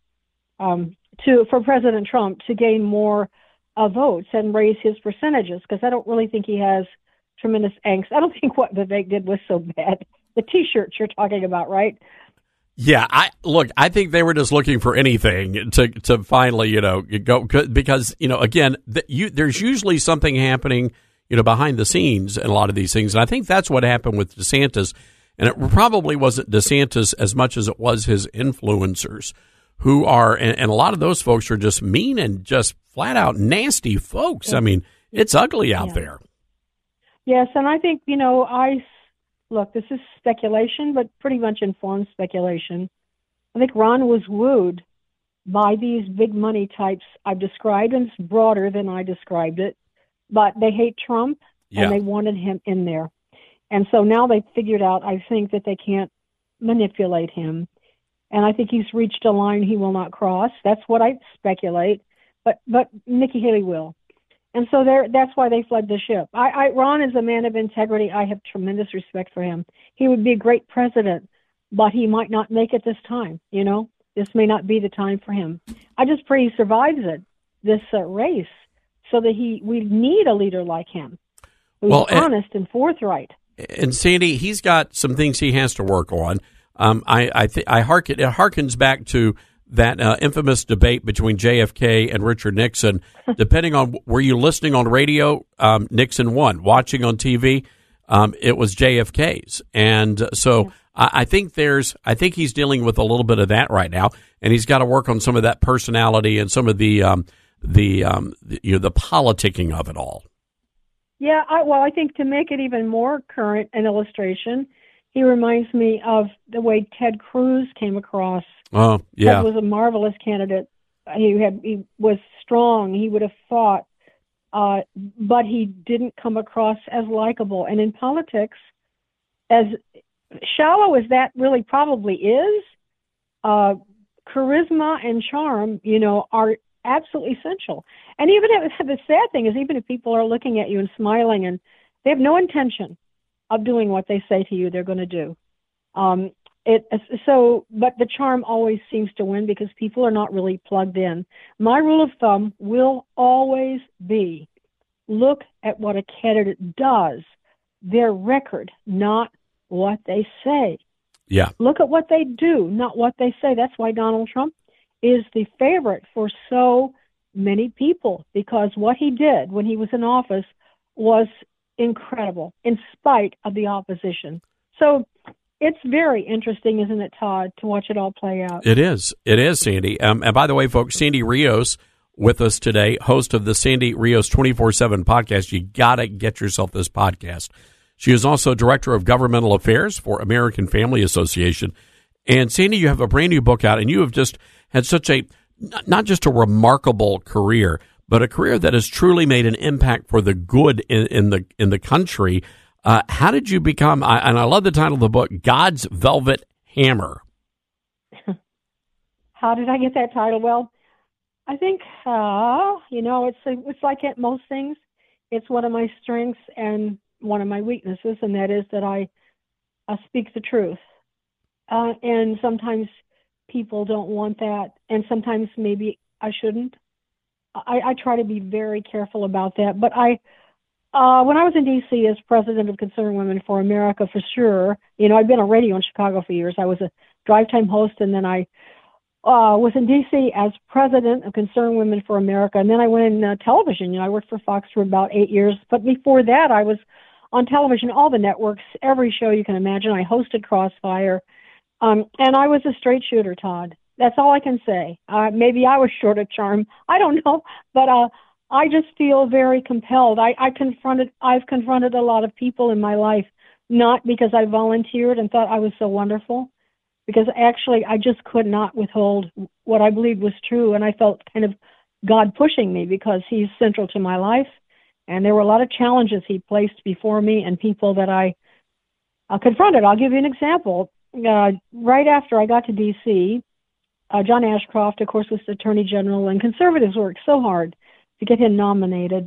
for President Trump to gain more votes and raise his percentages, because I don't really think he has tremendous angst. I don't think what Vivek did was so bad. The T-shirts you're talking about, right? Yeah, I think they were just looking for anything to finally, go, because, again, there's usually something happening, behind the scenes in a lot of these things. And I think that's what happened with DeSantis. And it probably wasn't DeSantis as much as it was his influencers, who are, and a lot of those folks are just mean and just flat out nasty folks. I mean, it's ugly out there. Yes, and I think, look, this is speculation, but pretty much informed speculation. I think Ron was wooed by these big money types I've described, and it's broader than I described it, but they hate Trump, and they wanted him in there. And so now they've figured out, I think, that they can't manipulate him. And I think he's reached a line he will not cross. That's what I speculate. But Nikki Haley will. And so that's why they fled the ship. Ron is a man of integrity. I have tremendous respect for him. He would be a great president, but he might not make it this time. This may not be the time for him. I just pray he survives this race, so that we need a leader like him, who's honest and forthright. And Sandy, he's got some things he has to work on. It harkens back to that infamous debate between JFK and Richard Nixon. Depending on were you listening on radio, Nixon won. Watching on TV, it was JFK's. And so I think he's dealing with a little bit of that right now, and he's got to work on some of that personality and some of the politicking of it all. Yeah, I think to make it even more current an illustration, he reminds me of the way Ted Cruz came across. Oh, yeah. Ted was a marvelous candidate. He was strong. He would have fought, but he didn't come across as likable. And in politics, as shallow as that really probably is, charisma and charm, are absolutely essential. And even if the sad thing is, even if people are looking at you and smiling and they have no intention of doing what they say to you they're going to do. But the charm always seems to win because people are not really plugged in. My rule of thumb will always be, look at what a candidate does, their record, not what they say. Yeah. Look at what they do, not what they say. That's why Donald Trump is the favorite for so many people, because what he did when he was in office was incredible in spite of the opposition. So it's very interesting, isn't it, Todd, to watch it all play out? It is, Sandy. And by the way, folks, Sandy Rios with us today, host of the Sandy Rios 24/7 podcast. You got to get yourself this podcast. She is also Director of Governmental Affairs for American Family Association. And Sandy, you have a brand new book out, and you have just had such not just a remarkable career, but a career that has truly made an impact for the good in the country. How did you become, and I love the title of the book, God's Velvet Hammer? How did I get that title? Well, I think, it's like at most things. It's one of my strengths and one of my weaknesses, and that is that I speak the truth. And sometimes people don't want that, and sometimes maybe I shouldn't. I try to be very careful about that. But when I was in D.C. as president of Concerned Women for America, for sure, I'd been on radio in Chicago for years. I was a drive time host, and then I was in D.C. as president of Concerned Women for America, and then I went in television. I worked for Fox for about 8 years, but before that, I was on television, all the networks, every show you can imagine. I hosted Crossfire, and I was a straight shooter, Todd. That's all I can say. Maybe I was short of charm. I don't know, but I just feel very compelled. I've confronted a lot of people in my life, not because I volunteered and thought I was so wonderful, because actually I just could not withhold what I believed was true, and I felt kind of God pushing me because he's central to my life, and there were a lot of challenges he placed before me and people that I confronted. I'll give you an example. Right after I got to D.C., John Ashcroft, of course, was the Attorney General, and conservatives worked so hard to get him nominated.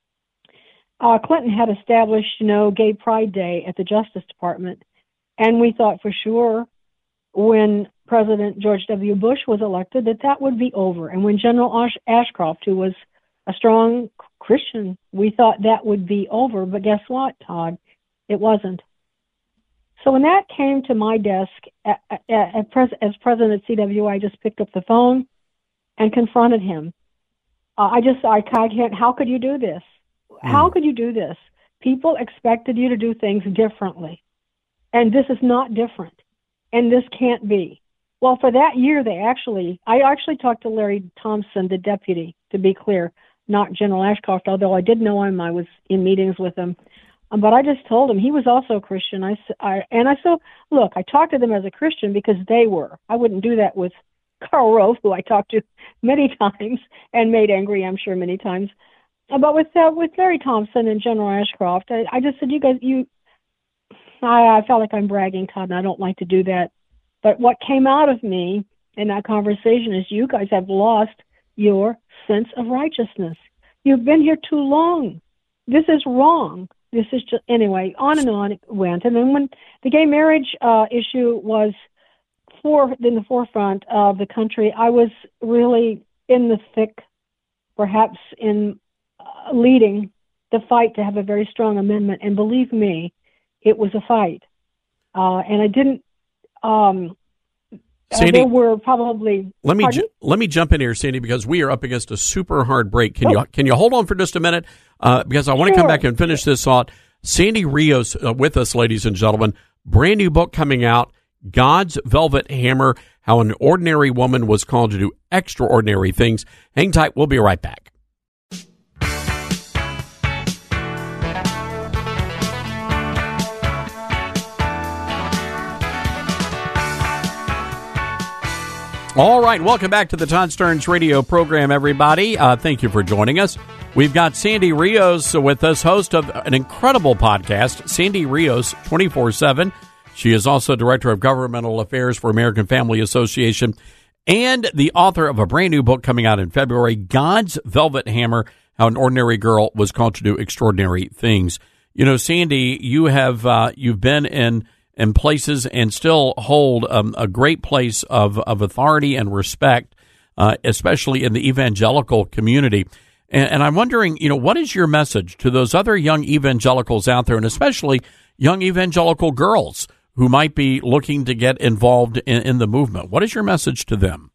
Clinton had established, Gay Pride Day at the Justice Department, and we thought for sure when President George W. Bush was elected that would be over. And when General Ashcroft, who was a strong Christian, we thought that would be over. But guess what, Todd? It wasn't. So when that came to my desk as president of CWI, I just picked up the phone and confronted him. I can't, how could you do this? How could you do this? People expected you to do things differently. And this is not different. And this can't be. Well, for that year, I actually talked to Larry Thompson, the deputy, to be clear, not General Ashcroft, although I did know him. I was in meetings with him. But I just told him he was also a Christian. I talked to them as a Christian because they were. I wouldn't do that with Karl Rove, who I talked to many times and made angry, I'm sure, many times. But with Larry Thompson and General Ashcroft, I just said, I felt like I'm bragging, Todd, and I don't like to do that. But what came out of me in that conversation is you guys have lost your sense of righteousness. You've been here too long. This is wrong. This is just, anyway, on and on it went. And then when the gay marriage issue was in the forefront of the country, I was really in the thick, perhaps in leading the fight to have a very strong amendment. And believe me, it was a fight. And I didn't, Sandy, there were probably... Let me jump in here, Sandy, because we are up against a super hard break. Can you hold on for just a minute? Because I want to come back and finish this thought. Sandy Rios with us, ladies and gentlemen. Brand new book coming out, God's Velvet Hammer, How an Ordinary Woman Was Called to Do Extraordinary Things. Hang tight. We'll be right back. All right, welcome back to the Todd Stearns radio program, everybody. Thank you for joining us. We've got Sandy Rios with us, host of an incredible podcast, Sandy Rios 24/7. She is also Director of Governmental Affairs for American Family Association and the author of a brand new book coming out in February, God's Velvet Hammer, How an Ordinary Girl Was Called to Do Extraordinary Things. Sandy, you've been in places and still hold a great place of authority and respect, especially in the evangelical community. And I'm wondering, what is your message to those other young evangelicals out there, and especially young evangelical girls who might be looking to get involved in the movement? What is your message to them?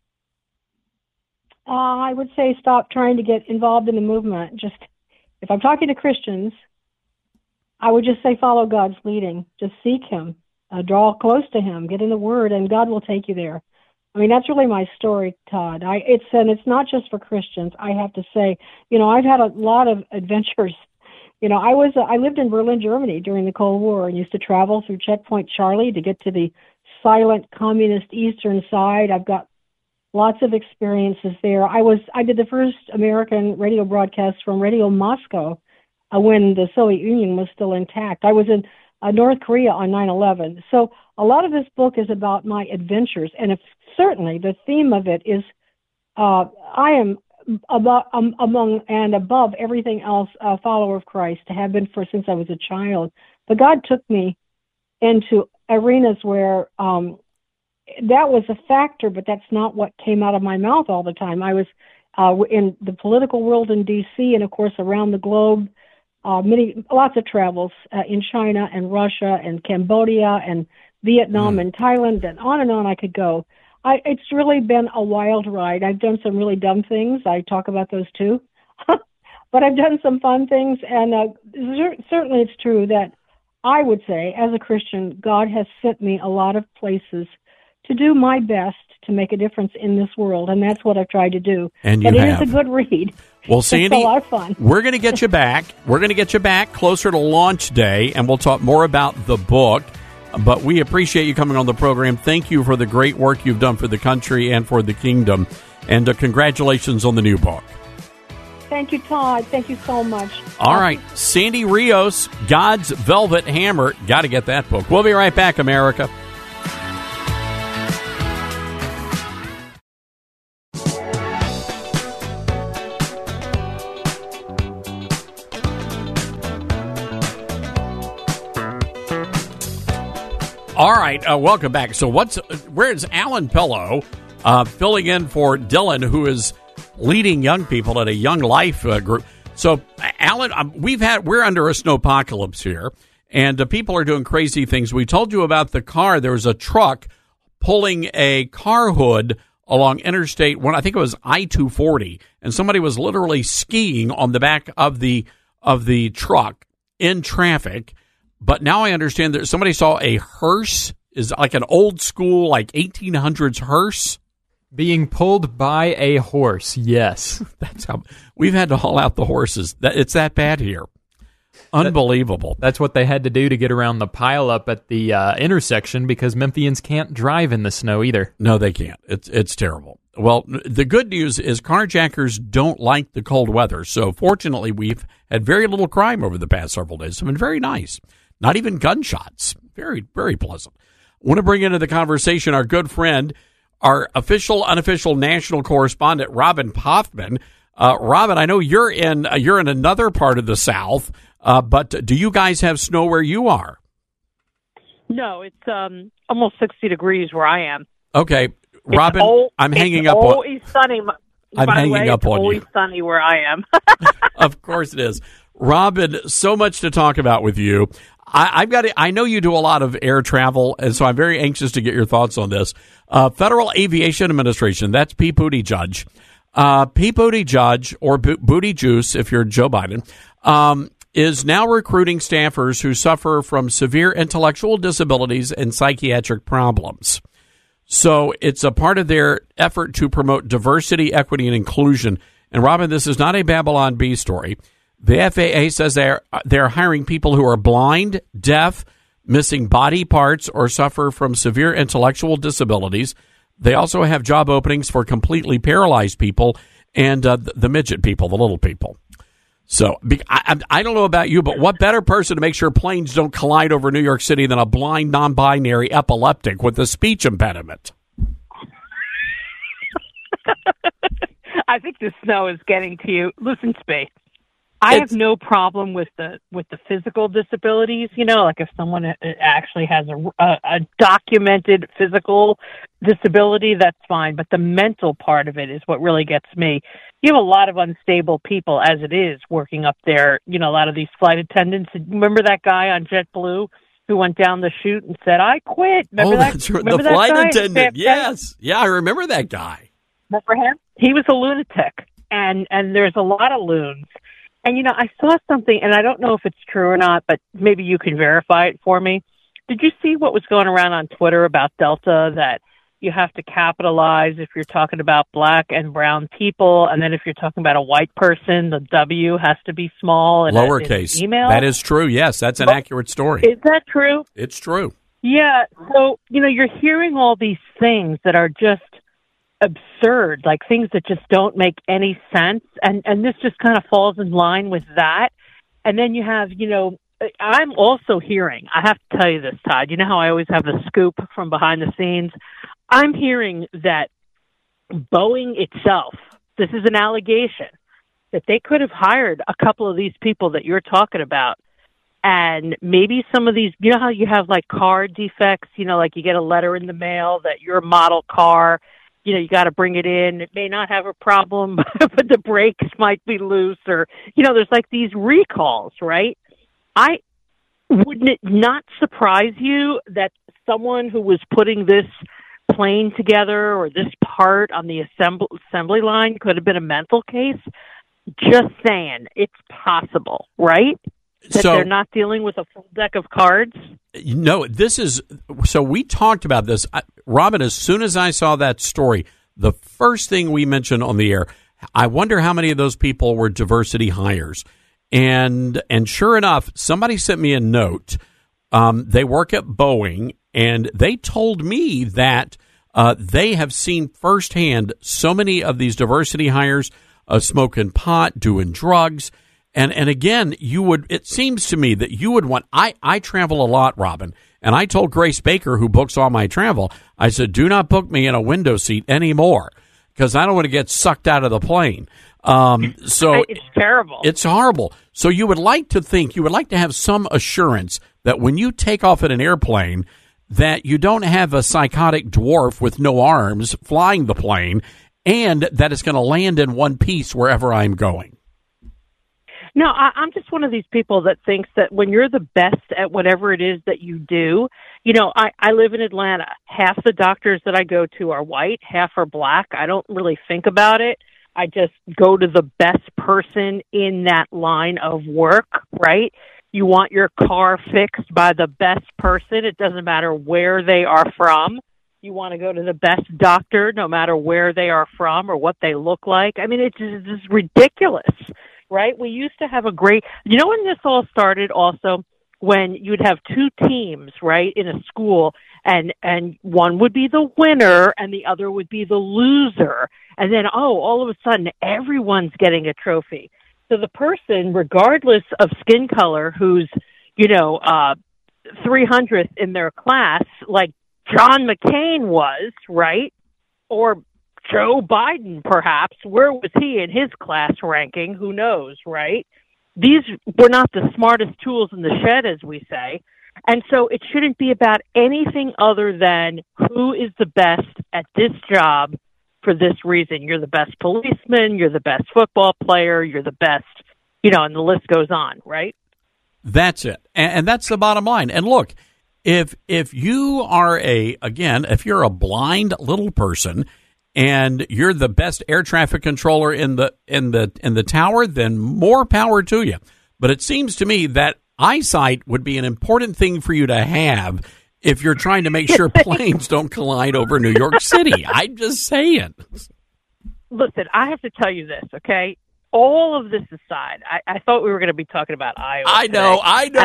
I would say stop trying to get involved in the movement. Just, if I'm talking to Christians, I would just say follow God's leading. Just seek Him. Draw close to Him, get in the Word, and God will take you there. I mean, that's really my story, Todd. It's not just for Christians. I have to say, I've had a lot of adventures. I lived in Berlin, Germany during the Cold War and used to travel through Checkpoint Charlie to get to the silent communist eastern side. I've got lots of experiences there. I did the first American radio broadcast from Radio Moscow when the Soviet Union was still intact. I was in North Korea on 9/11. So a lot of this book is about my adventures, and certainly the theme of it is I am among and above everything else a follower of Christ, have been since I was a child. But God took me into arenas where that was a factor, but that's not what came out of my mouth all the time. I was in the political world in D.C. and, of course, around the globe, lots of travels in China and Russia and Cambodia and Vietnam and Thailand, and on I could go. It's really been a wild ride. I've done some really dumb things. I talk about those too. But I've done some fun things, and certainly it's true that I would say, as a Christian, God has sent me a lot of places to do my best to make a difference in this world, and that's what I've tried to do. And it is a good read. Well, Sandy, it's a lot of fun. We're going to get you back. We're going to get you back closer to launch day, and we'll talk more about the book. But we appreciate you coming on the program. Thank you for the great work you've done for the country and for the kingdom. And congratulations on the new book. Thank you, Todd. Thank you so much. All right. Sandy Rios, God's Velvet Hammer. Got to get that book. We'll be right back, America. All right, welcome back. So where's Alan Pillow filling in for Dylan, who is leading young people at a Young Life group. So, Alan, we're under a snowpocalypse here, and people are doing crazy things. We told you about the car. There was a truck pulling a car hood along Interstate, I think it was I-240, and somebody was literally skiing on the back of the truck in traffic. But now I understand that somebody saw a hearse, is like an old school, like 1800s hearse. Being pulled by a horse, yes. That's how we've had to haul out the horses. It's that bad here. Unbelievable. That's what they had to do to get around the pileup at the intersection, because Memphians can't drive in the snow either. No, they can't. It's terrible. Well, the good news is carjackers don't like the cold weather. So fortunately, we've had very little crime over the past several days. It's been very nice. Not even gunshots. Very, very pleasant. I want to bring into the conversation our good friend, our official, unofficial national correspondent, Robin Poffman. Robin, I know you're in another part of the South, but do you guys have snow where you are? No, it's almost 60 degrees where I am. Okay, Robin, I'm hanging up on you. It's always sunny. I'm hanging up on you. It's always sunny where I am. Of course it is. Robin, so much to talk about with you. I know you do a lot of air travel, and so I'm very anxious to get your thoughts on this. Federal Aviation Administration, that's Pete Buttigieg. Pete Buttigieg, or Booty Juice if you're Joe Biden, is now recruiting staffers who suffer from severe intellectual disabilities and psychiatric problems. So it's a part of their effort to promote diversity, equity, and inclusion. And Robin, this is not a Babylon Bee story. The FAA says they're hiring people who are blind, deaf, missing body parts, or suffer from severe intellectual disabilities. They also have job openings for completely paralyzed people and the midget people, the little people. So I don't know about you, but what better person to make sure planes don't collide over New York City than a blind, non-binary epileptic with a speech impediment? I think the snow is getting to you. Listen to me. I have no problem with the physical disabilities. You know, like if someone actually has a documented physical disability, that's fine. But the mental part of it is what really gets me. You have a lot of unstable people as it is working up there. You know, a lot of these flight attendants. Remember that guy on JetBlue who went down the chute and said, "I quit." Remember that? That's right. The flight attendant. Yes. Yeah, I remember that guy. Remember him? He was a lunatic. And there's a lot of loons. And, you know, I saw something, and I don't know if it's true or not, but maybe you can verify it for me. Did you see what was going around on Twitter about Delta, that you have to capitalize if you're talking about black and brown people, and then if you're talking about a white person, the W has to be small and lowercase? Email? That is true, yes. That's an accurate story. Is that true? It's true. Yeah. So, you know, you're hearing all these things that are just absurd, like things that just don't make any sense. And this just kind of falls in line with that. And then you have, I'm also hearing, I have to tell you this, Todd, you know how I always have the scoop from behind the scenes? I'm hearing that Boeing itself, this is an allegation, that they could have hired a couple of these people that you're talking about. And maybe some of these, you know how you have like car defects, like you get a letter in the mail that your model car, you got to bring it in. It may not have a problem, but the brakes might be loose, or, there's like these recalls, right? Wouldn't it not surprise you that someone who was putting this plane together or this part on the assembly line could have been a mental case? Just saying, it's possible, right? That they're not dealing with a full deck of cards? No, so we talked about this. Robin, as soon as I saw that story, the first thing we mentioned on the air, I wonder how many of those people were diversity hires. And sure enough, somebody sent me a note. They work at Boeing, and they told me that they have seen firsthand so many of these diversity hires smoking pot, doing drugs. And again, it seems to me that you would want, I travel a lot, Robin, and I told Grace Baker, who books all my travel, I said, do not book me in a window seat anymore, because I don't want to get sucked out of the plane. So it's terrible. It's horrible. So you would like to have some assurance that when you take off in an airplane, that you don't have a psychotic dwarf with no arms flying the plane, and that it's going to land in one piece wherever I'm going. No, I'm just one of these people that thinks that when you're the best at whatever it is that you do, I live in Atlanta. Half the doctors that I go to are white, half are black. I don't really think about it. I just go to the best person in that line of work, right? You want your car fixed by the best person. It doesn't matter where they are from. You want to go to the best doctor, no matter where they are from or what they look like. I mean, it's just ridiculous. Right? We used to have a great, when this all started also, when you'd have two teams, right, in a school, and one would be the winner and the other would be the loser. And then, all of a sudden, everyone's getting a trophy. So the person, regardless of skin color, who's, 300th in their class, like John McCain was, right, or Joe Biden, perhaps. Where was he in his class ranking? Who knows, right? These were not the smartest tools in the shed, as we say. And so it shouldn't be about anything other than who is the best at this job for this reason. You're the best policeman, you're the best football player, you're the best, and the list goes on, right? That's it. And that's the bottom line. And look, if you are if you're a blind little person, and you're the best air traffic controller in the tower, then more power to you. But it seems to me that eyesight would be an important thing for you to have if you're trying to make sure planes don't collide over New York City. I'm just saying. Listen, I have to tell you this, okay? All of this aside, I thought we were going to be talking about Iowa I know.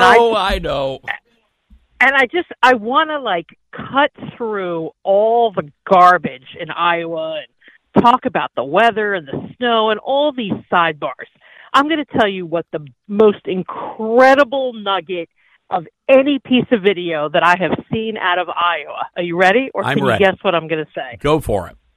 And I want to cut through all the garbage in Iowa and talk about the weather and the snow and all these sidebars. I'm going to tell you what the most incredible nugget of any piece of video that I have seen out of Iowa. Are you ready? Or can you guess what I'm going to say? Go for it.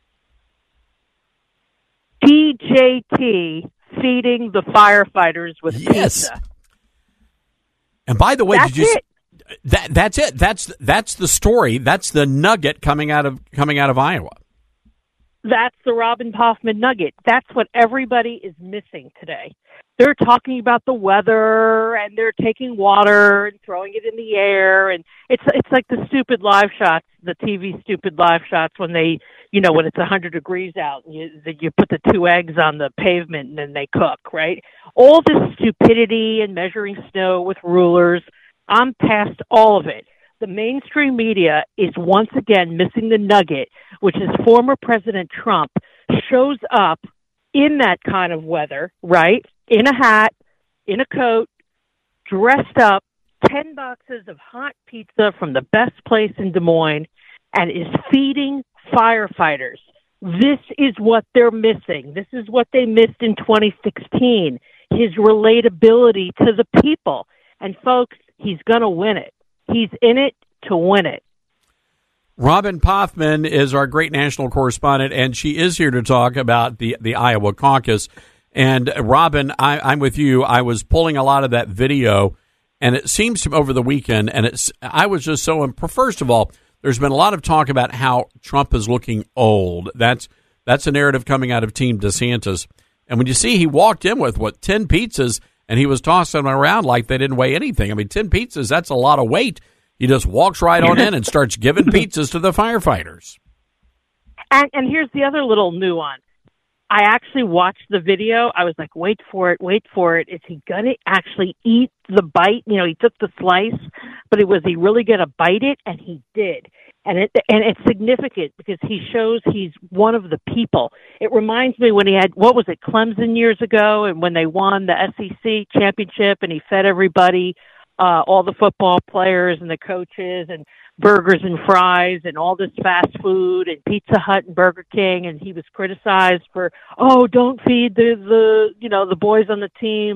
DJT feeding the firefighters with pizza. And by the way, That's it. That's it. That's the story. That's the nugget coming out of Iowa. That's the Robin Hoffman nugget. That's what everybody is missing today. They're talking about the weather and they're taking water and throwing it in the air, and it's like the stupid live shots, the TV stupid live shots when they, when it's 100 degrees out and you put the two eggs on the pavement and then they cook, right? All this stupidity and measuring snow with rulers. I'm past all of it. The mainstream media is once again missing the nugget, which is former President Trump shows up in that kind of weather, right? In a hat, in a coat, dressed up, 10 boxes of hot pizza from the best place in Des Moines, and is feeding firefighters This is what they're missing. This is what they missed in 2016, his relatability to the people. And, folks, he's going to win it. He's in it to win it. Robin Poffman is our great national correspondent, and she is here to talk about the Iowa caucus. And, Robin, I'm with you. I was pulling a lot of that video, and it seems to over the weekend, and I was just so first of all, there's been a lot of talk about how Trump is looking old. That's a narrative coming out of Team DeSantis. And when you see he walked in with, 10 pizzas, and he was tossing them around like they didn't weigh anything. I mean, 10 pizzas, that's a lot of weight. He just walks right on in and starts giving pizzas to the firefighters. And here's the other little nuance. I actually watched the video. I was like, wait for it. Is he going to actually eat the bite? You know, he took the slice, but was he really going to bite it? And he did. And it's significant because he shows he's one of the people. It reminds me when he had, Clemson years ago, and when they won the SEC championship and he fed everybody, all the football players and the coaches, and burgers and fries and all this fast food and Pizza Hut and Burger King, and he was criticized for, don't feed the boys on the team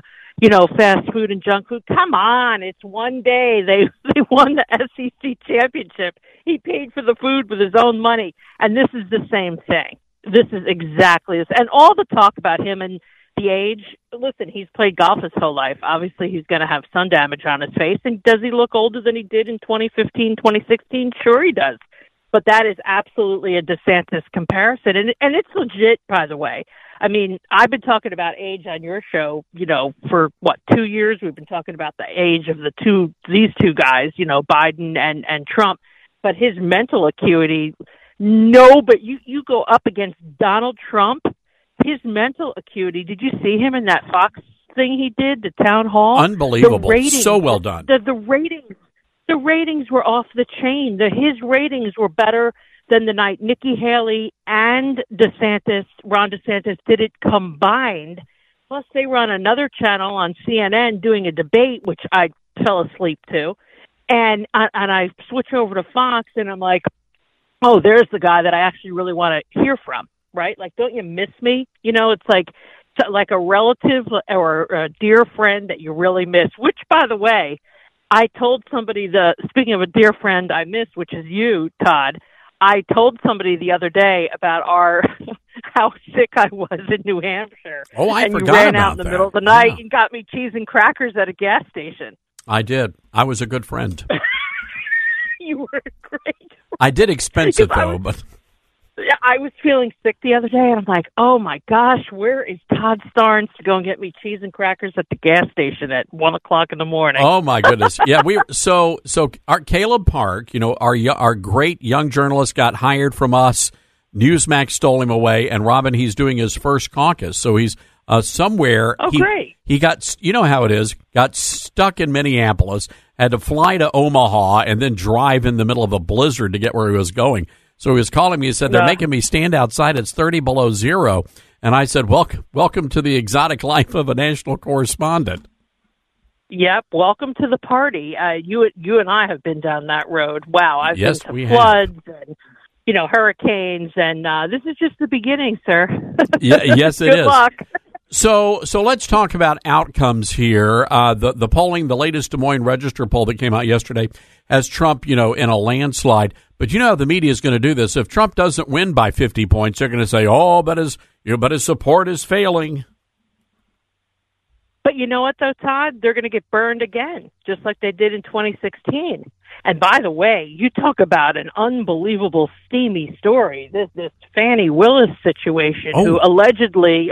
fast food and junk food. Come on, it's one day. They won the SEC championship. He paid for the food with his own money. And this is the same thing. This is exactly this. And all the talk about him and the age, listen, he's played golf his whole life. Obviously, he's going to have sun damage on his face. And does he look older than he did in 2015, 2016? Sure he does. But that is absolutely a DeSantis comparison. And it's legit, by the way. I mean, I've been talking about age on your show, for 2 years? We've been talking about the age of these two guys, Biden and Trump. But his mental acuity, but you go up against Donald Trump. His mental acuity, did you see him in that Fox thing he did, the town hall? Unbelievable. So well done. The ratings were off the chain. His ratings were better than the night Nikki Haley and Ron DeSantis did it combined. Plus, they were on another channel on CNN doing a debate, which I fell asleep to. And I switch over to Fox, and I'm like, oh, there's the guy that I actually really want to hear from. Right? Like, don't you miss me? It's like a relative or a dear friend that you really miss, which, by the way, I told somebody speaking of a dear friend I miss, which is you, Todd, I told somebody the other day about how sick I was in New Hampshire. Oh, I forgot about that. And you ran out in the middle of the night and got me cheese and crackers at a gas station. I did. I was a good friend. You were great. I did expense it, though, but... I was feeling sick the other day, and I'm like, oh, my gosh, where is Todd Starnes to go and get me cheese and crackers at the gas station at 1 o'clock in the morning? Oh, my goodness. Yeah, so our Caleb Park, our great young journalist got hired from us. Newsmax stole him away, and Robin, he's doing his first caucus. So he's somewhere. Oh, great. He got, you know how it is, got stuck in Minneapolis, had to fly to Omaha, and then drive in the middle of a blizzard to get where he was going. So he was calling me. He said, they're making me stand outside. It's 30 below zero. And I said, welcome to the exotic life of a national correspondent. Yep. Welcome to the party. You and I have been down that road. Wow. I've been to floods and, hurricanes. And this is just the beginning, sir. Yes, it is. Good luck. So let's talk about outcomes here. The polling, the latest Des Moines Register poll that came out yesterday, has Trump, in a landslide. But you know how the media is going to do this. If Trump doesn't win by 50 points, they're going to say, but his support is failing. But you know what, though, Todd? They're going to get burned again, just like they did in 2016. And by the way, you talk about an unbelievable steamy story. This Fani Willis situation, who allegedly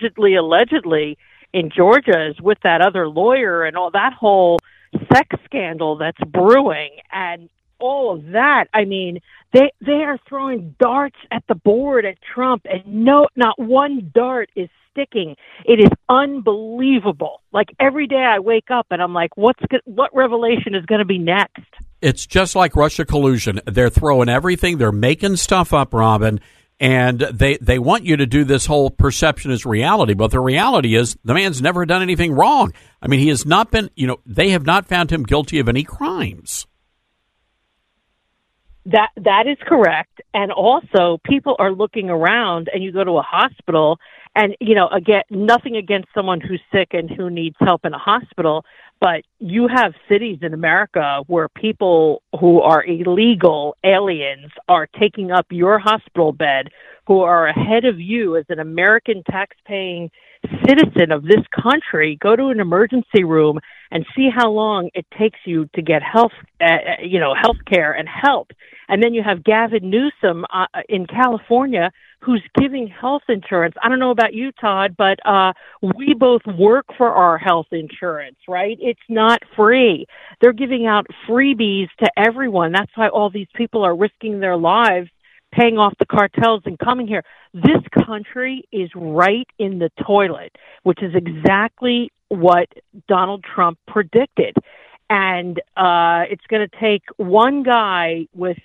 in Georgia is with that other lawyer, and all that whole sex scandal that's brewing, and all of that. I mean, they are throwing darts at the board at Trump, and not one dart is sticking. It is unbelievable. Like, every day I wake up and I'm like, what revelation is going to be next? It's just like Russia collusion. They're throwing everything. They're making stuff up, Robin, and they want you to do this whole perception as reality. But the reality is the man's never done anything wrong. I mean, he has not been, they have not found him guilty of any crimes. That is correct. And also, people are looking around, and you go to a hospital, and, again, nothing against someone who's sick and who needs help in a hospital, but you have cities in America where people who are illegal aliens are taking up your hospital bed, who are ahead of you as an American tax-paying citizen of this country. Go to an emergency room and see how long it takes you to get health care and help. And then you have Gavin Newsom in California who's giving health insurance. I don't know about you, Todd, but we both work for our health insurance, right? It's not free. They're giving out freebies to everyone. That's why all these people are risking their lives paying off the cartels and coming here. This country is right in the toilet, which is exactly what Donald Trump predicted. And it's going to take one guy with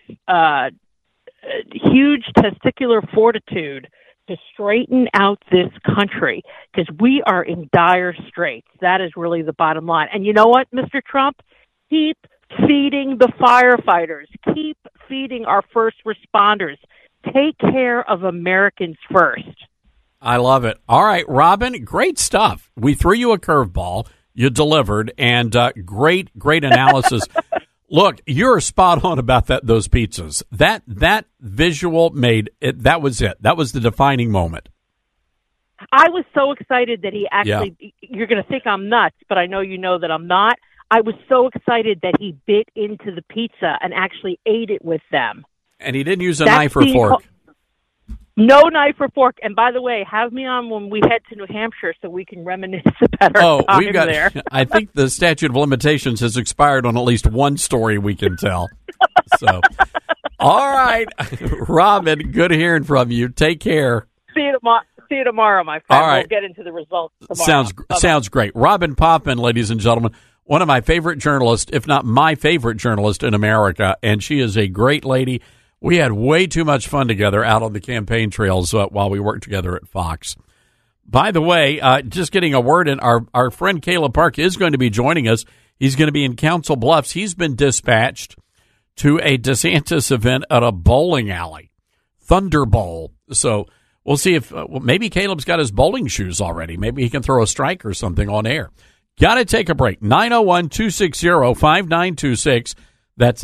huge testicular fortitude to straighten out this country, because we are in dire straits. That is really the bottom line. And you know what, Mr. Trump? Keep feeding the firefighters. Keep feeding our first responders. Take care of Americans first. I love it. All right, Robin, great stuff. We threw you a curveball. You delivered, and great analysis. Look, you're spot on about those pizzas. That visual made it. That was it. That was the defining moment. I was so excited that he actually, you're going to think I'm nuts, but I know you know that I'm not. I was so excited that he bit into the pizza and actually ate it with them. And he didn't use a knife or fork. No knife or fork. And by the way, have me on when we head to New Hampshire so we can reminisce about our time there. I think the statute of limitations has expired on at least one story we can tell. So, all right, Robin, good hearing from you. Take care. See you tomorrow, my friend. All right. We'll get into the results tomorrow. Sounds great. Robin Poppin, ladies and gentlemen, one of my favorite journalists, if not my favorite journalist in America, and she is a great lady. We had way too much fun together out on the campaign trails while we worked together at Fox. By the way, just getting a word in, our friend Caleb Park is going to be joining us. He's going to be in Council Bluffs. He's been dispatched to a DeSantis event at a bowling alley, Thunder Bowl. So we'll see if maybe Caleb's got his bowling shoes already. Maybe he can throw a strike or something on air. Got to take a break. 901-260-5926. That's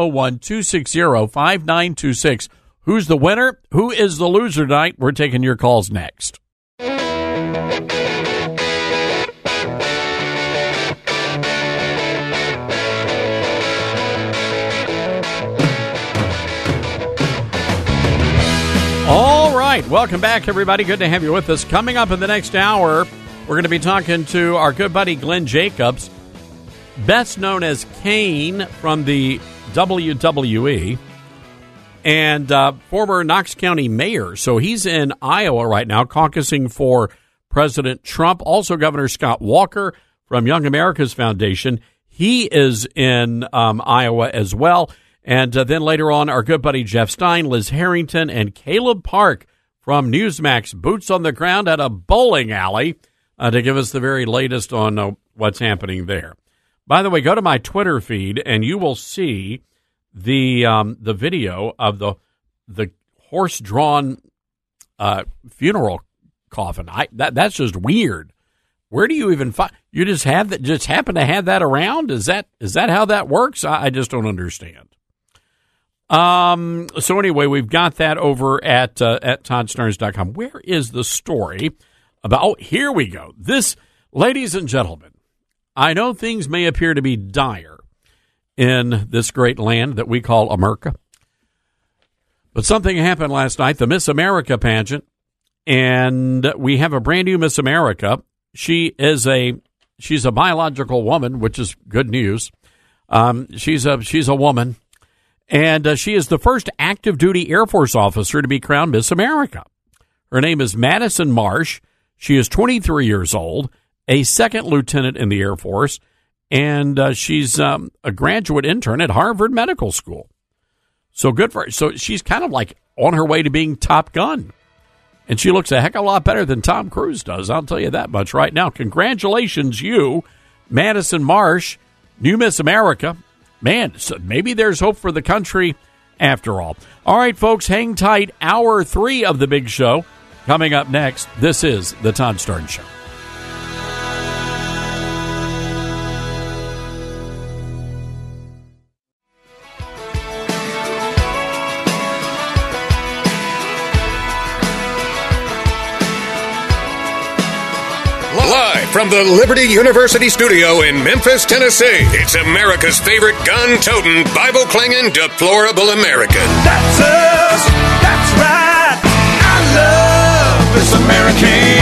901-260-5926. Who's the winner? Who is the loser tonight? We're taking your calls next. All right. Welcome back, everybody. Good to have you with us. Coming up in the next hour, we're going to be talking to our good buddy Glenn Jacobs, best known as Kane from the WWE, and former Knox County mayor. So he's in Iowa right now, caucusing for President Trump. Also, Governor Scott Walker from Young America's Foundation. He is in Iowa as well. And then later on, our good buddy Jeff Stein, Liz Harrington, and Caleb Park from Newsmax, boots on the ground at a bowling alley to give us the very latest on what's happening there. By the way, go to my Twitter feed and you will see the video of the horse-drawn funeral coffin. That's just weird. Where do you even find? You just have that? Just happen to have that around? Is that how that works? I just don't understand. So anyway, we've got that over at ToddStarnes.com. Where is the story about? Oh, here we go. This, ladies and gentlemen, I know things may appear to be dire in this great land that we call America, but something happened last night, the Miss America pageant, and we have a brand new Miss America. She's a biological woman, which is good news. She's a woman, and she is the first active duty Air Force officer to be crowned Miss America. Her name is Madison Marsh. She is 23 years old, a second lieutenant in the Air Force, and she's a graduate intern at Harvard Medical School. So good for her. So she's kind of like on her way to being Top Gun. And she looks a heck of a lot better than Tom Cruise does. I'll tell you that much right now. Congratulations, you, Madison Marsh, new Miss America. Man, so maybe there's hope for the country after all. All right, folks, hang tight. Hour 3 of the big show coming up next. This is the Todd Starnes Show. Live from the Liberty University studio in Memphis, Tennessee, it's America's favorite gun-toting, Bible-clanging, deplorable American. That's us. That's right. I love this American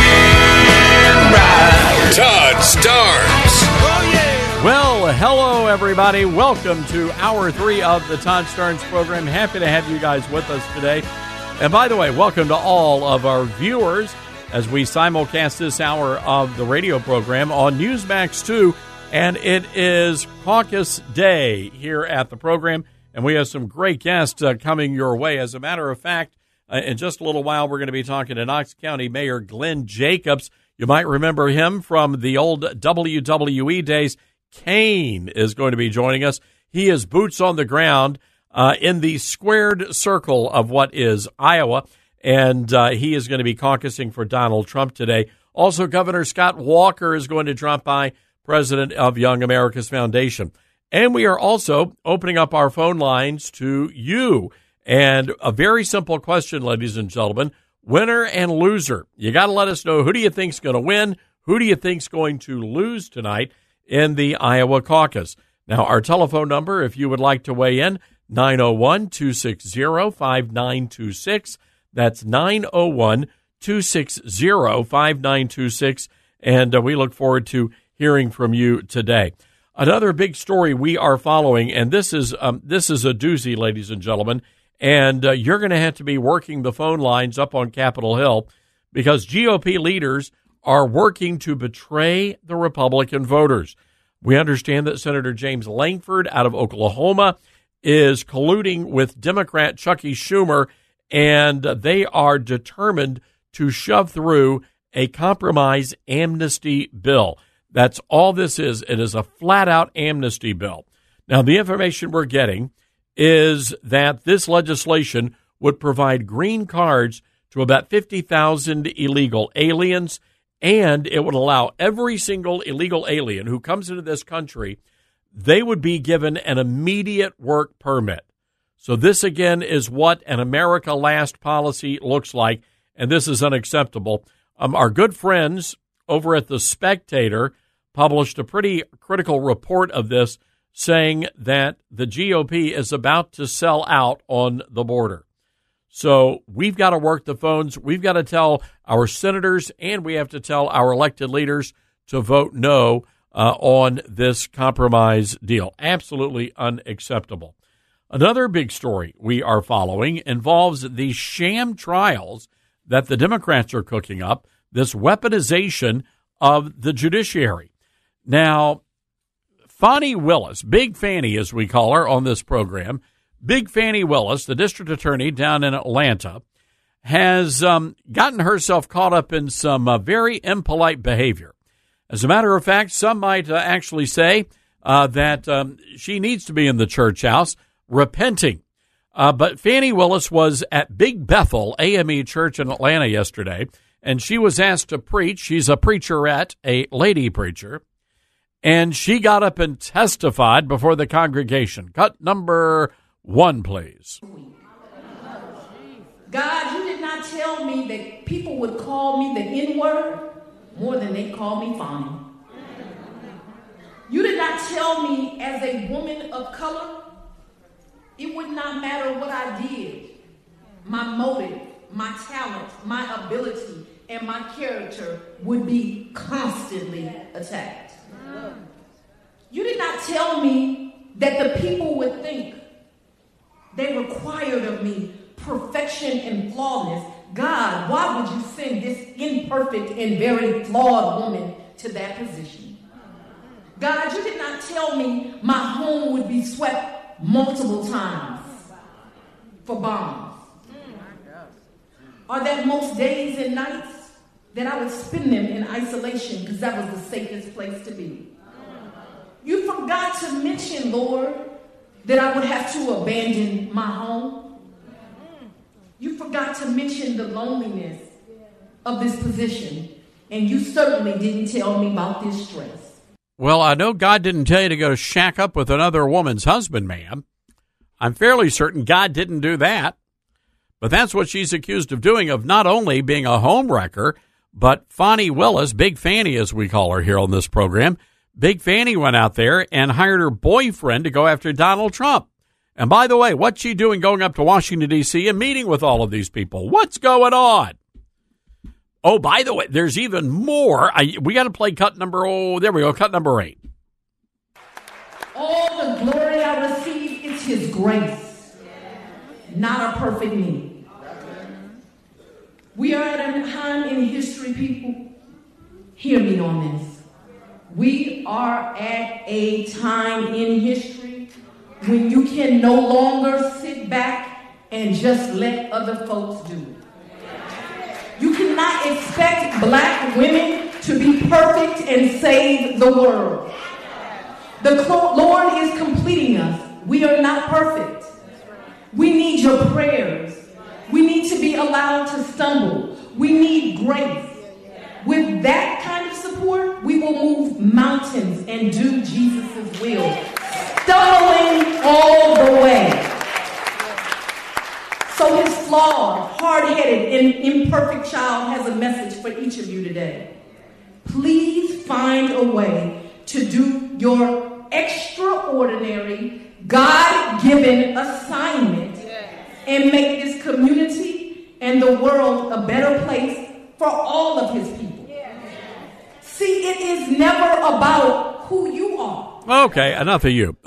ride. Todd Starnes. Oh, yeah. Well, hello, everybody. Welcome to Hour 3 of the Todd Starnes program. Happy to have you guys with us today. And by the way, welcome to all of our viewers as we simulcast this hour of the radio program on Newsmax 2, and it is Caucus Day here at the program, and we have some great guests coming your way. As a matter of fact, in just a little while, we're going to be talking to Knox County Mayor Glenn Jacobs. You might remember him from the old WWE days. Kane is going to be joining us. He is boots on the ground in the squared circle of what is Iowa. And he is going to be caucusing for Donald Trump today. Also, Governor Scott Walker is going to drop by, president of Young America's Foundation. And we are also opening up our phone lines to you. And a very simple question, ladies and gentlemen, winner and loser. You got to let us know, who do you think's going to win? Who do you think's going to lose tonight in the Iowa caucus? Now, our telephone number, if you would like to weigh in, 901-260-5926. That's 901-260-5926, and we look forward to hearing from you today. Another big story we are following, and this is a doozy, ladies and gentlemen, and you're going to have to be working the phone lines up on Capitol Hill because GOP leaders are working to betray the Republican voters. We understand that Senator James Lankford out of Oklahoma is colluding with Democrat Chuckie Schumer, and they are determined to shove through a compromise amnesty bill. That's all this is. It is a flat-out amnesty bill. Now, the information we're getting is that this legislation would provide green cards to about 50,000 illegal aliens, and it would allow every single illegal alien who comes into this country, they would be given an immediate work permit. So this, again, is what an America Last policy looks like, and this is unacceptable. Our good friends over at The Spectator published a pretty critical report of this, saying that the GOP is about to sell out on the border. So we've got to work the phones. We've got to tell our senators, and we have to tell our elected leaders to vote no on this compromise deal. Absolutely unacceptable. Another big story we are following involves the sham trials that the Democrats are cooking up, this weaponization of the judiciary. Now, Fani Willis, Big Fanny as we call her on this program, Big Fanny Willis, the district attorney down in Atlanta, has gotten herself caught up in some very impolite behavior. As a matter of fact, some might actually say that she needs to be in the church house repenting. But Fannie Willis was at Big Bethel AME Church in Atlanta yesterday, and she was asked to preach. She's a preacherette, a lady preacher, and she got up and testified before the congregation. Cut number 1, please. God, you did not tell me that people would call me the N-word more than they call me Fannie. You did not tell me as a woman of color, it would not matter what I did. My motive, my talent, my ability, and my character would be constantly attacked. You did not tell me that the people would think they required of me perfection and flawless. God, why would you send this imperfect and very flawed woman to that position? God, you did not tell me my home would be swept multiple times for bombs. Or that most days and nights that I would spend them in isolation because that was the safest place to be. You forgot to mention, Lord, that I would have to abandon my home. You forgot to mention the loneliness of this position, and you certainly didn't tell me about this stress. Well, I know God didn't tell you to go shack up with another woman's husband, ma'am. I'm fairly certain God didn't do that. But that's what she's accused of doing, of not only being a home wrecker, but Fani Willis, Big Fanny as we call her here on this program, Big Fanny went out there and hired her boyfriend to go after Donald Trump. And by the way, what's she doing going up to Washington, D.C. and meeting with all of these people? What's going on? Oh, by the way, there's even more. We got to play cut number, cut number 8. All the glory I receive is his grace, not a perfect me. We are at a time in history, people. Hear me on this. We are at a time in history when you can no longer sit back and just let other folks do it. You cannot expect black women to be perfect and save the world. The Lord is completing us. We are not perfect. We need your prayers. We need to be allowed to stumble. We need grace. With that kind of support, we will move mountains and do Jesus' will, stumbling all the way. So his flawed, hard-headed, and imperfect child has a message for each of you today. Please find a way to do your extraordinary, God-given assignment and make this community and the world a better place for all of his people. See, it is never about who you are. Okay, enough of you.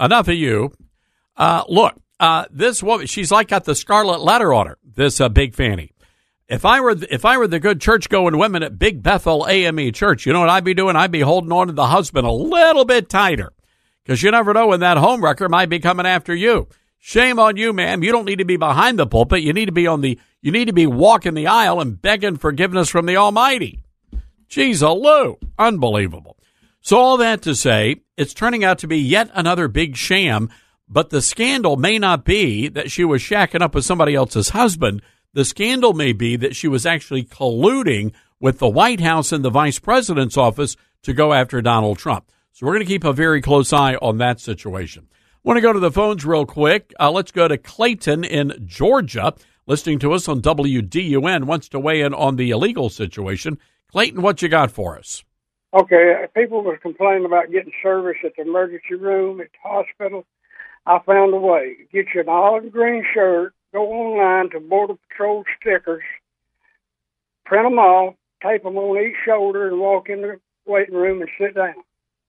Look, this woman, she's like got the scarlet letter on her, this Big Fanny. If I were the good church-going women at Big Bethel AME Church, you know what I'd be doing? I'd be holding on to the husband a little bit tighter, because you never know when that homewrecker might be coming after you. Shame on you, ma'am. You don't need to be behind the pulpit. You need to be walking the aisle and begging forgiveness from the Almighty. Jeez-a-loo. Unbelievable. So all that to say, it's turning out to be yet another big sham, but the scandal may not be that she was shacking up with somebody else's husband. The scandal may be that she was actually colluding with the White House and the vice president's office to go after Donald Trump. So we're going to keep a very close eye on that situation. Want to go to the phones real quick. Let's go to Clayton in Georgia, listening to us on WDUN, wants to weigh in on the illegal situation. Clayton, what you got for us? Okay, people were complaining about getting service at the emergency room, at the hospital. I found a way. Get you an olive green shirt, go online to Border Patrol stickers, print them off, tape them on each shoulder, and walk in the waiting room and sit down.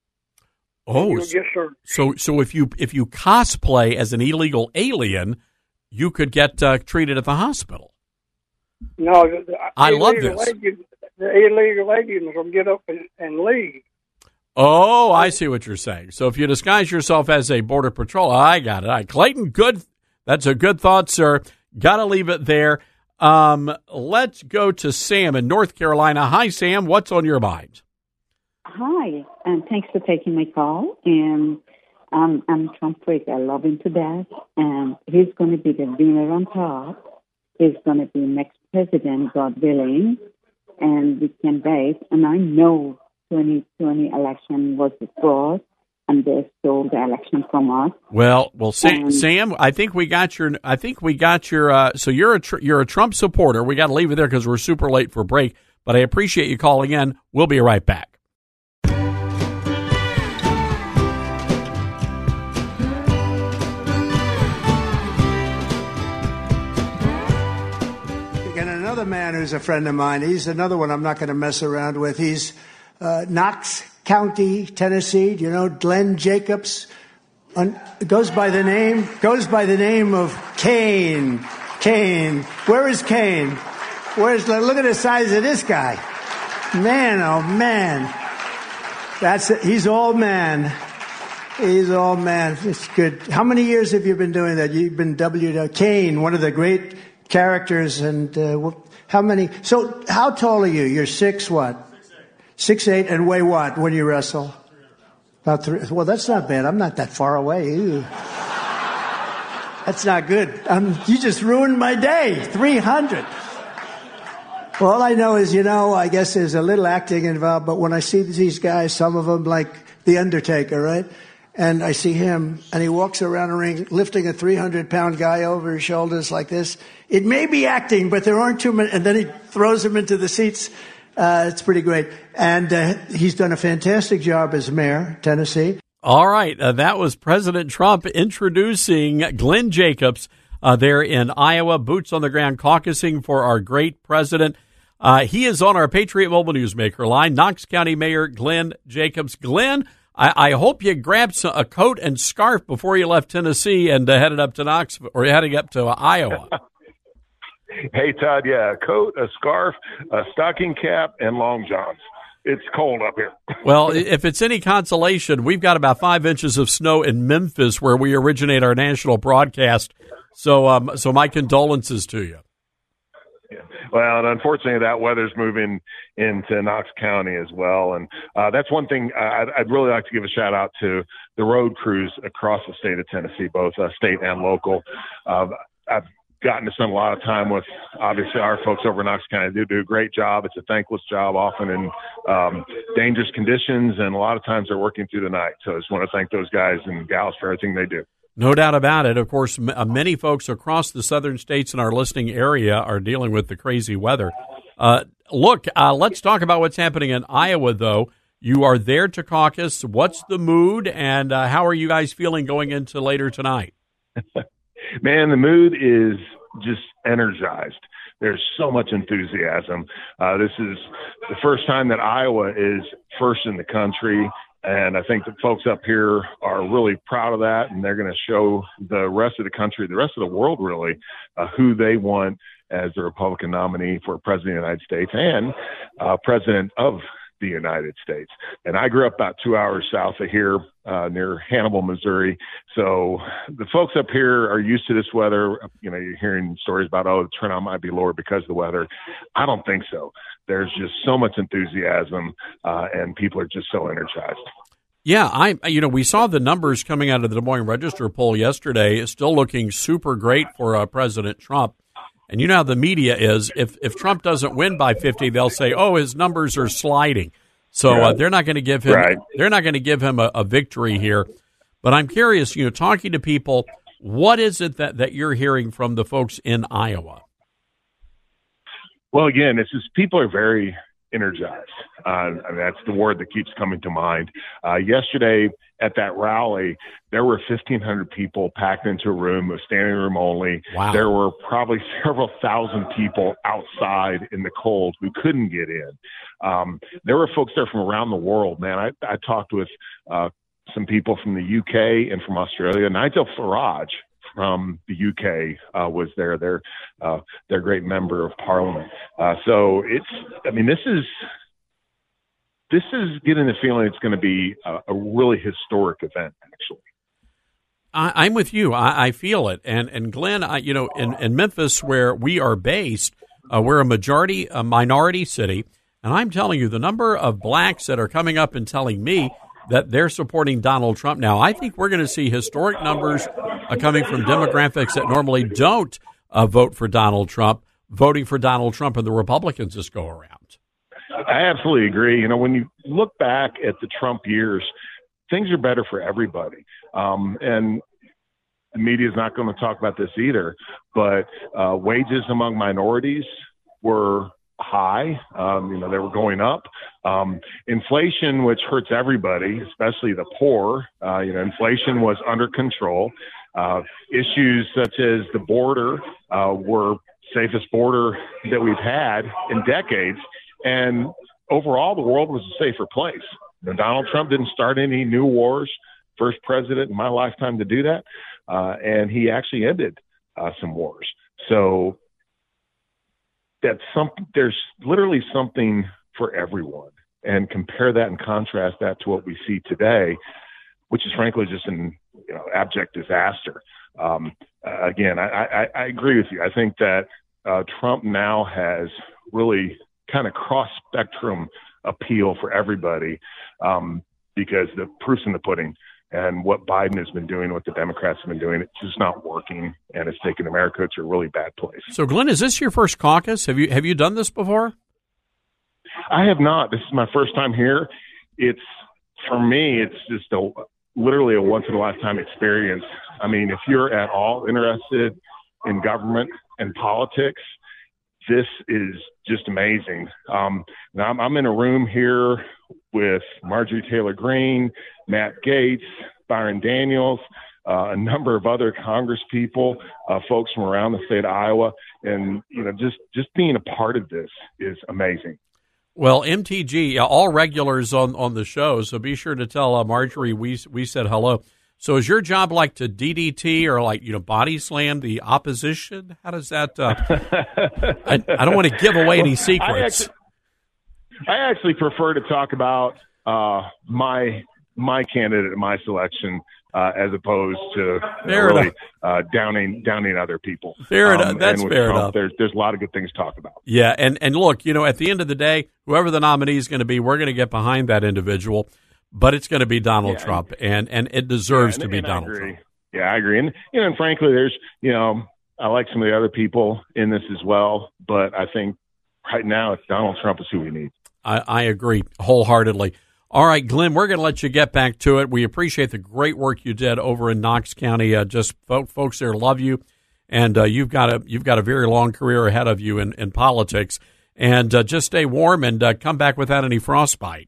Oh, you'll get service. So if you cosplay as an illegal alien, you could get treated at the hospital. No, I love this. The illegal aliens will get up and leave. Oh, I see what you're saying. So if you disguise yourself as a Border Patrol, I got it. Clayton, good. That's a good thought, sir. Got to leave it there. Let's go to Sam in North Carolina. Hi, Sam. What's on your mind? Hi, and thanks for taking my call. And I'm Trump freak. I love him to death. And he's going to be the winner on top. He's going to be next president, God willing. And we can wait. And I know 2020 election was a fraud, and they stole the election from us. Well, Sam, I think we got your. So you're a Trump supporter. We got to leave it there because we're super late for break. But I appreciate you calling in. We'll be right back. Another man who's a friend of mine. He's another one I'm not going to mess around with. He's Knox County, Tennessee. Do you know Glenn Jacobs? Goes by the name of Kane. Kane. Where is Kane? Look at the size of this guy. Man, oh man. That's it. He's all man. It's good. How many years have you been doing that? You've been Kane, one of the great characters, and how many? So how tall are you? You're 6 what? 6'8", and weigh what when you wrestle? About 3. Well, that's not bad. I'm not that far away. That's not good. You just ruined my day. 300. Well, all I know is, I guess there's a little acting involved, but when I see these guys, some of them like The Undertaker, right? And I see him, and he walks around the ring lifting a 300-pound guy over his shoulders like this. It may be acting, but there aren't too many. And then he throws him into the seats. It's pretty great. And he's done a fantastic job as mayor, Tennessee. All right. That was President Trump introducing Glenn Jacobs there in Iowa, boots on the ground, caucusing for our great president. He is on our Patriot Mobile Newsmaker line, Knox County Mayor Glenn Jacobs. Glenn, I hope you grabbed a coat and scarf before you left Tennessee and headed up to Knoxville or heading up to Iowa. Hey, Todd, yeah, a coat, a scarf, a stocking cap, and long johns. It's cold up here. Well, if it's any consolation, we've got about 5 inches of snow in Memphis where we originate our national broadcast. So my condolences to you. Yeah. Well, and unfortunately, that weather's moving into Knox County as well. And that's one thing I'd really like to give a shout out to the road crews across the state of Tennessee, both state and local. I've gotten to spend a lot of time with, obviously, our folks over in Knox County. They do a great job. It's a thankless job, often in dangerous conditions, and a lot of times they're working through the night. So I just want to thank those guys and gals for everything they do. No doubt about it. Of course, many folks across the southern states in our listening area are dealing with the crazy weather. Let's talk about what's happening in Iowa, though. You are there to caucus. What's the mood, and how are you guys feeling going into later tonight? Man, the mood is just energized. There's so much enthusiasm. This is the first time that Iowa is first in the country. And I think the folks up here are really proud of that, and they're going to show the rest of the country, the rest of the world really, who they want as the Republican nominee for President of the United States and President of the United States. And I grew up about 2 hours south of here near Hannibal, Missouri. So the folks up here are used to this weather. You're hearing stories about, the turnout might be lower because of the weather. I don't think so. There's just so much enthusiasm, and people are just so energized. Yeah, we saw the numbers coming out of the Des Moines Register poll yesterday. It's still looking super great for President Trump. And you know how the media is. If Trump doesn't win by 50, they'll say, his numbers are sliding. So they're not going to give him they're not going to give him a victory here. But I'm curious, talking to people, what is it that you're hearing from the folks in Iowa? Well, again, it's just people are very energized. That's the word that keeps coming to mind. Yesterday at that rally, there were 1,500 people packed into a room, a standing room only. Wow. There were probably several thousand people outside in the cold who couldn't get in. There were folks there from around the world, man. I talked with some people from the UK and from Australia. Nigel Farage from the UK was there. They're great member of Parliament. So this is getting the feeling it's going to be a really historic event, actually. I'm with you. I feel it. And Glenn, in Memphis, where we are based, we're a minority city. And I'm telling you, the number of blacks that are coming up and telling me that they're supporting Donald Trump now, I think we're going to see historic numbers coming from demographics that normally don't vote for Donald Trump, voting for Donald Trump and the Republicans this go around. I absolutely agree. When you look back at the Trump years, things are better for everybody. And the media is not going to talk about this either, but wages among minorities were high. They were going up. Inflation, which hurts everybody, especially the poor, inflation was under control. Issues such as the border were safest border that we've had in decades. And overall, the world was a safer place. Donald Trump didn't start any new wars, first president in my lifetime to do that. And he actually ended some wars. So there's literally something for everyone. And compare that and contrast that to what we see today, which is frankly just an abject disaster. Again, I agree with you. I think that Trump now has really kind of cross-spectrum appeal for everybody because the proof's in the pudding. And what Biden has been doing, what the Democrats have been doing, it's just not working, and it's taken America to a really bad place. So, Glenn, is this your first caucus? Have you done this before? I have not. This is my first time here. For me, it's just literally a once-in-a-lifetime experience. I mean, if you're at all interested in government and politics, this is just amazing. Now I'm in a room here with Marjorie Taylor Greene, Matt Gaetz, Byron Daniels, a number of other Congress people, folks from around the state of Iowa, and just being a part of this is amazing. Well, MTG, all regulars on the show, so be sure to tell Marjorie we said hello. So is your job like to DDT or body slam the opposition? How does that? I don't want to give away any secrets. I actually prefer to talk about my candidate, my selection, as opposed to really downing other people. Fair enough. That's and with fair Trump, enough. There's a lot of good things to talk about. Yeah, and look, at the end of the day, whoever the nominee is going to be, we're going to get behind that individual. But it's going to be Donald Trump, and it deserves to be Donald Trump. Yeah, I agree. And frankly, there's, I like some of the other people in this as well, but I think right now it's Donald Trump is who we need. I agree wholeheartedly. All right, Glenn, we're going to let you get back to it. We appreciate the great work you did over in Knox County. Just folks there love you, and you've got a very long career ahead of you in politics. And just stay warm and come back without any frostbite.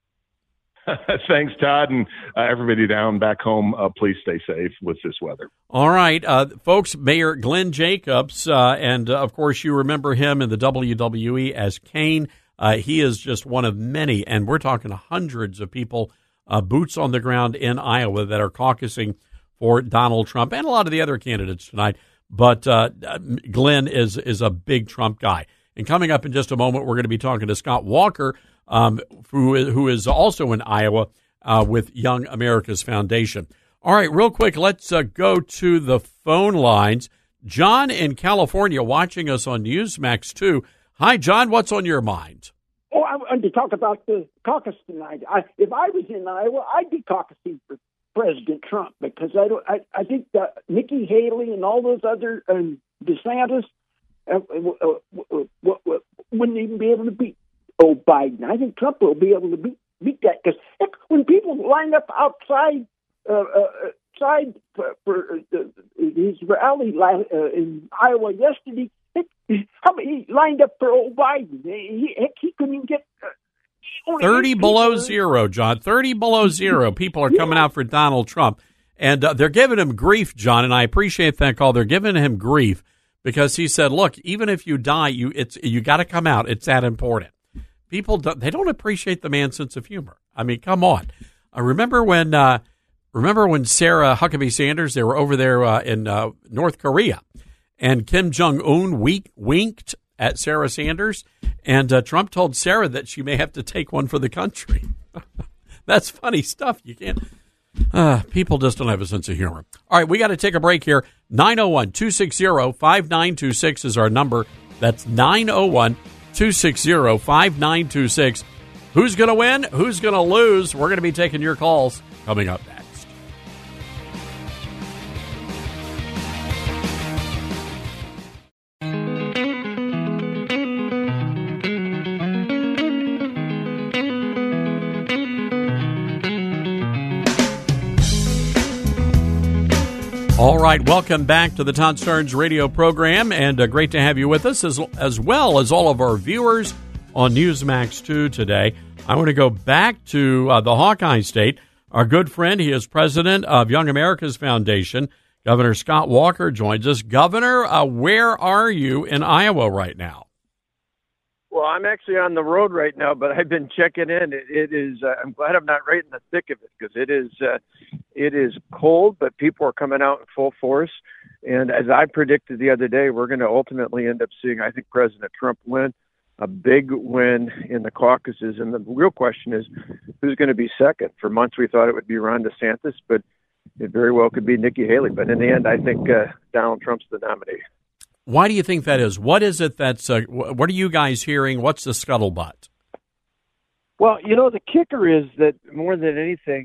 Thanks, Todd, and everybody down back home. Please stay safe with this weather. All right, folks, Mayor Glenn Jacobs, and of course you remember him in the WWE as Kane. He is just one of many, and we're talking hundreds of people, boots on the ground in Iowa that are caucusing for Donald Trump and a lot of the other candidates tonight. But Glenn is a big Trump guy. And coming up in just a moment, we're going to be talking to Scott Walker, who is also in Iowa with Young America's Foundation. All right, real quick, let's go to the phone lines. John in California watching us on Newsmax 2. Hi, John. What's on your mind? Oh, I wanted to talk about the caucus tonight. If I was in Iowa, I'd be caucusing for President Trump because I think that Nikki Haley and all those other DeSantis wouldn't even be able to beat Biden. I think Trump will be able to beat that because when people line up outside for his rally in Iowa yesterday, how many lined up for old Biden? He couldn't even get 30 below zero, John. 30 below zero. People are coming out for Donald Trump, and they're giving him grief, John. And I appreciate that call. They're giving him grief because he said, "Look, even if you die, you got to come out. It's that important." People don't appreciate the man's sense of humor. I mean, come on. Remember when Sarah Huckabee Sanders, they were over there in North Korea, and Kim Jong-un winked at Sarah Sanders, and Trump told Sarah that she may have to take one for the country. That's funny stuff. You can't. People just don't have a sense of humor. All right, we got to take a break here. 901-260-5926 is our number. That's 901-260-5926. Who's going to win? Who's going to lose? We're going to be taking your calls coming up next. All right, welcome back to the Todd Starnes radio program, and great to have you with us, as well as all of our viewers on Newsmax 2 today. I want to go back to the Hawkeye State. Our good friend, he is president of Young America's Foundation. Governor Scott Walker joins us. Governor, where are you in Iowa right now? Well, I'm actually on the road right now, but I've been checking in. It is. I'm glad I'm not right in the thick of it because it is cold, but people are coming out in full force. And as I predicted the other day, we're going to ultimately end up seeing, I think, President Trump win, a big win in the caucuses. And the real question is, who's going to be second? For months, we thought it would be Ron DeSantis, but it very well could be Nikki Haley. But in the end, I think Donald Trump's the nominee. Why do you think that is? What is it that's, what are you guys hearing? What's the scuttlebutt? Well, the kicker is that more than anything,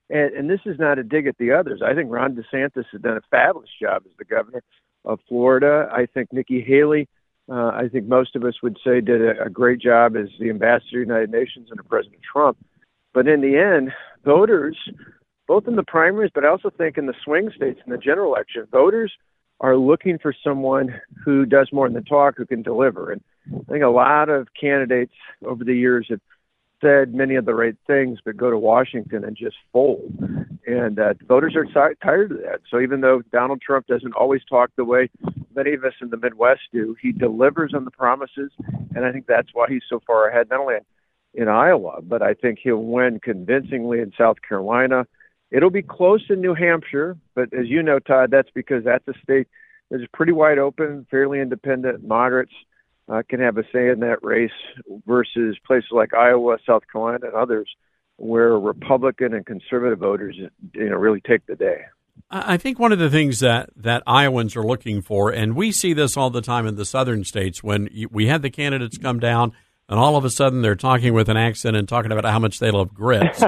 And this is not a dig at the others. I think Ron DeSantis has done a fabulous job as the governor of Florida. I think Nikki Haley, I think most of us would say, did a great job as the ambassador to the United Nations under President Trump. But in the end, voters, both in the primaries, but I also think in the swing states in the general election, voters are looking for someone who does more than talk, who can deliver. And I think a lot of candidates over the years have said many of the right things, but go to Washington and just fold. And voters are tired of that. So even though Donald Trump doesn't always talk the way many of us in the Midwest do, he delivers on the promises. And I think that's why he's so far ahead, not only in Iowa, but I think he'll win convincingly in South Carolina. It'll be close in New Hampshire, but as you know, Todd, that's because that's a state that's pretty wide open, fairly independent. Moderates can have a say in that race versus places like Iowa, South Carolina, and others where Republican and conservative voters, really take the day. I think one of the things that Iowans are looking for, and we see this all the time in the southern states, when we had the candidates come down and all of a sudden they're talking with an accent and talking about how much they love grits.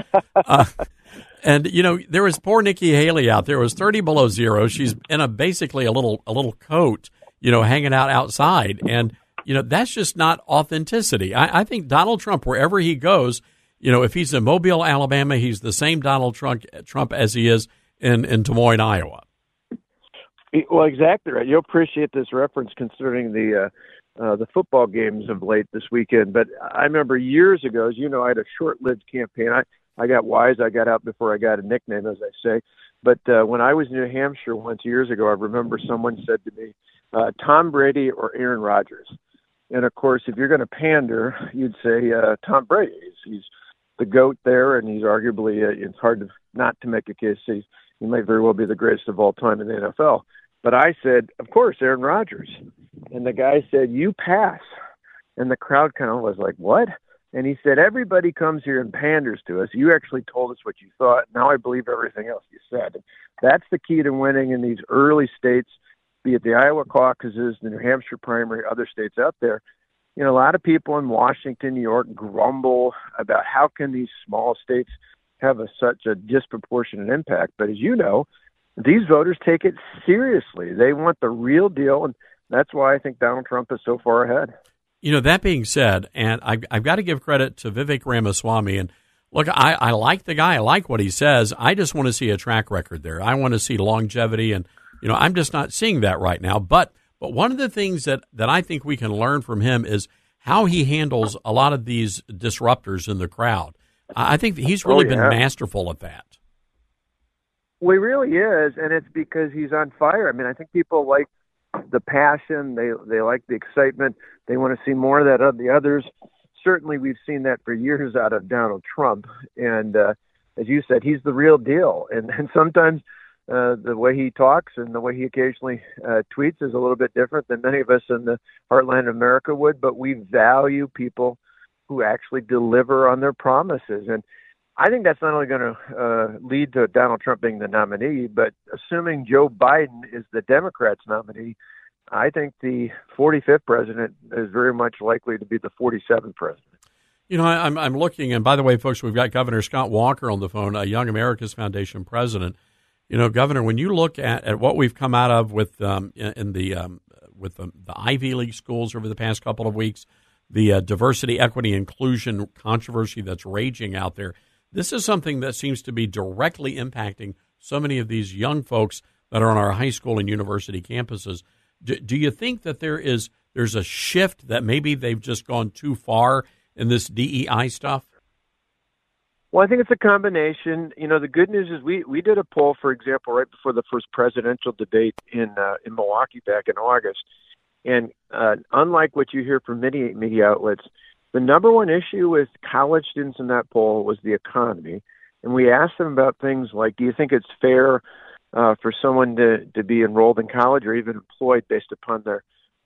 And, there was poor Nikki Haley out there. It was 30 below zero. She's in basically a little coat, hanging out outside. And, that's just not authenticity. I think Donald Trump, wherever he goes, if he's in Mobile, Alabama, he's the same Donald Trump as he is in Des Moines, Iowa. Well, exactly right. You'll appreciate this reference considering the football games of late this weekend. But I remember years ago, as you know, I had a short-lived campaign. I got wise. I got out before I got a nickname, as I say. But when I was in New Hampshire once years ago, I remember someone said to me, Tom Brady or Aaron Rodgers. And, of course, if you're going to pander, you'd say Tom Brady. He's the GOAT there, and he's arguably, it's hard not to make a case. He might very well be the greatest of all time in the NFL. But I said, of course, Aaron Rodgers. And the guy said, you pass. And the crowd kind of was like, what? And he said, everybody comes here and panders to us. You actually told us what you thought. Now I believe everything else you said. And that's the key to winning in these early states, be it the Iowa caucuses, the New Hampshire primary, other states out there. A lot of people in Washington, New York grumble about how can these small states have such a disproportionate impact. But as you know, these voters take it seriously. They want the real deal, and that's why I think Donald Trump is so far ahead. That being said, and I've got to give credit to Vivek Ramaswamy. And look, I like the guy. I like what he says. I just want to see a track record there. I want to see longevity, and I'm just not seeing that right now. But one of the things that I think we can learn from him is how he handles a lot of these disruptors in the crowd. I think that he's really been masterful at that. Well, he really is, and it's because he's on fire. I mean, I think people like the passion. They like the excitement. They want to see more of that of the others. Certainly, we've seen that for years out of Donald Trump. And as you said, he's the real deal. And sometimes the way he talks and the way he occasionally tweets is a little bit different than many of us in the heartland of America would. But we value people who actually deliver on their promises. And I think that's not only going to lead to Donald Trump being the nominee, but assuming Joe Biden is the Democrats' nominee, I think the 45th president is very much likely to be the 47th president. I'm looking, and by the way, folks, we've got Governor Scott Walker on the phone, a Young America's Foundation president. Governor, when you look at what we've come out of with the Ivy League schools over the past couple of weeks, the diversity, equity, inclusion controversy that's raging out there, this is something that seems to be directly impacting so many of these young folks that are on our high school and university campuses. Do you think that there's a shift, that maybe they've just gone too far in this DEI stuff? Well, I think it's a combination. The good news is we did a poll, for example, right before the first presidential debate in Milwaukee back in August. And unlike what you hear from many media outlets, the number one issue with college students in that poll was the economy. And we asked them about things like, do you think it's fair for someone to be enrolled in college or even employed based upon their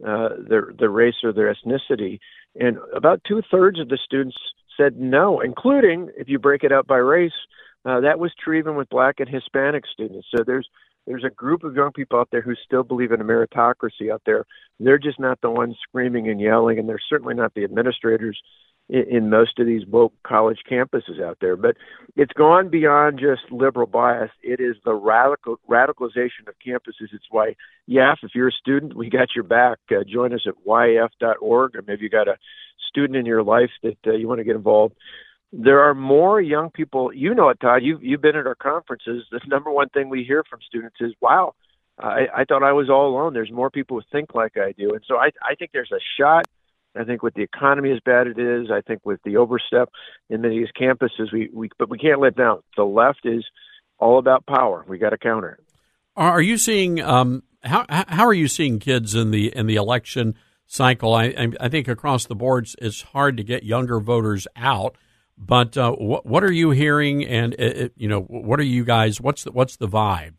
race or their ethnicity? And about 2/3 of the students said no, including, if you break it out by race, that was true even with Black and Hispanic students. So there's there's a group of young people out there who still believe in a meritocracy out there. They're just not the ones screaming and yelling, and they're certainly not the administrators in most of these woke college campuses out there. But it's gone beyond just liberal bias. It is the radicalization of campuses. It's why, if you're a student, we got your back. Join us at yaf.org, or maybe you got a student in your life that you want to get involved. There are more young people. You know it, Todd. You've been at our conferences. The number one thing we hear from students is, wow, I thought I was all alone. There's more people who think like I do. And so I think there's a shot. I think with the economy as bad as it is, I think with the overstep in many of these campuses, but we can't let down. The left is all about power. We got to counter it. Are you seeing how are you seeing kids in the election cycle? I think across the boards it's hard to get younger voters out. But what are you hearing? And what are you guys? What's the vibe?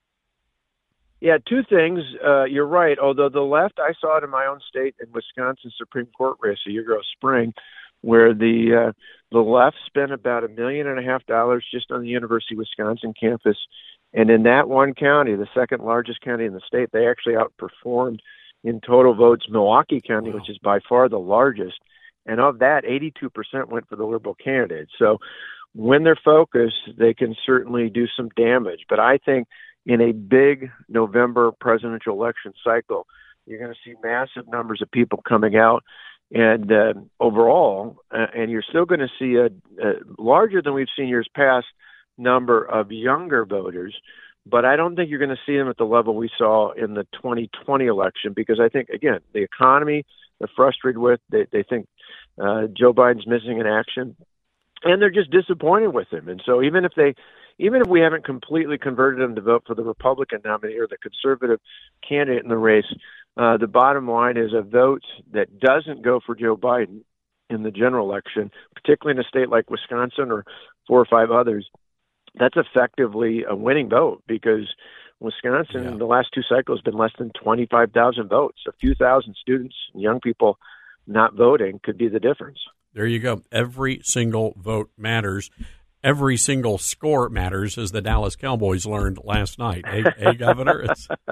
Yeah, two things. You're right. Although the left, I saw it in my own state in Wisconsin Supreme Court race a year ago, spring, where the left spent about $1.5 million just on the University of Wisconsin campus, and in that one county, the second largest county in the state, they actually outperformed in total votes Milwaukee County, which is by far the largest, and of that, 82% went for the liberal candidate. So when they're focused, they can certainly do some damage. But I think in a big November presidential election cycle, you're going to see massive numbers of people coming out, and overall, and you're still going to see a larger than we've seen years past number of younger voters, but I don't think you're going to see them at the level we saw in the 2020 election, because I think, again, the economy they're frustrated with, they think Joe Biden's missing in action, and they're just disappointed with him. And so even if we haven't completely converted them to vote for the Republican nominee or the conservative candidate in the race, the bottom line is a vote that doesn't go for Joe Biden in the general election, particularly in a state like Wisconsin or 4 or 5 others, that's effectively a winning vote, because Wisconsin in the last 2 cycles has been less than 25,000 votes. A few thousand students, young people not voting could be the difference. There you go. Every single vote matters. Every single score matters, as the Dallas Cowboys learned last night. Hey, Governor?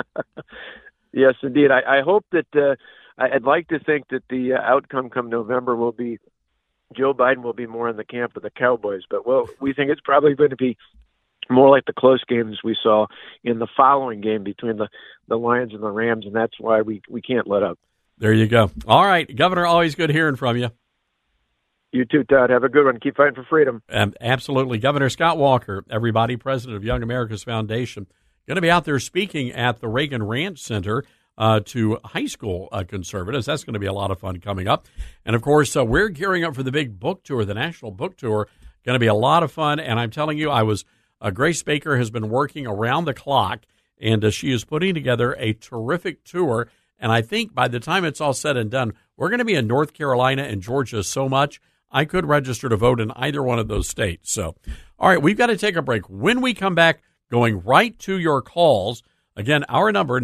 Yes, indeed. I hope that I'd like to think that the outcome come November will be Joe Biden will be more in the camp of the Cowboys. But, we think it's probably going to be more like the close games we saw in the following game between the Lions and the Rams, and that's why we can't let up. There you go. All right, Governor, always good hearing from you. You too, Todd. Have a good one. Keep fighting for freedom. Absolutely. Governor Scott Walker, everybody, president of Young America's Foundation, going to be out there speaking at the Reagan Ranch Center to high school conservatives. That's going to be a lot of fun coming up. And, of course, we're gearing up for the big book tour, the National Book Tour. Going to be a lot of fun. And I'm telling you, Grace Baker has been working around the clock, and she is putting together a terrific tour. And I think by the time it's all said and done, we're going to be in North Carolina and Georgia so much, I could register to vote in either one of those states. So, all right, we've got to take a break. When we come back, going right to your calls. Again, our number,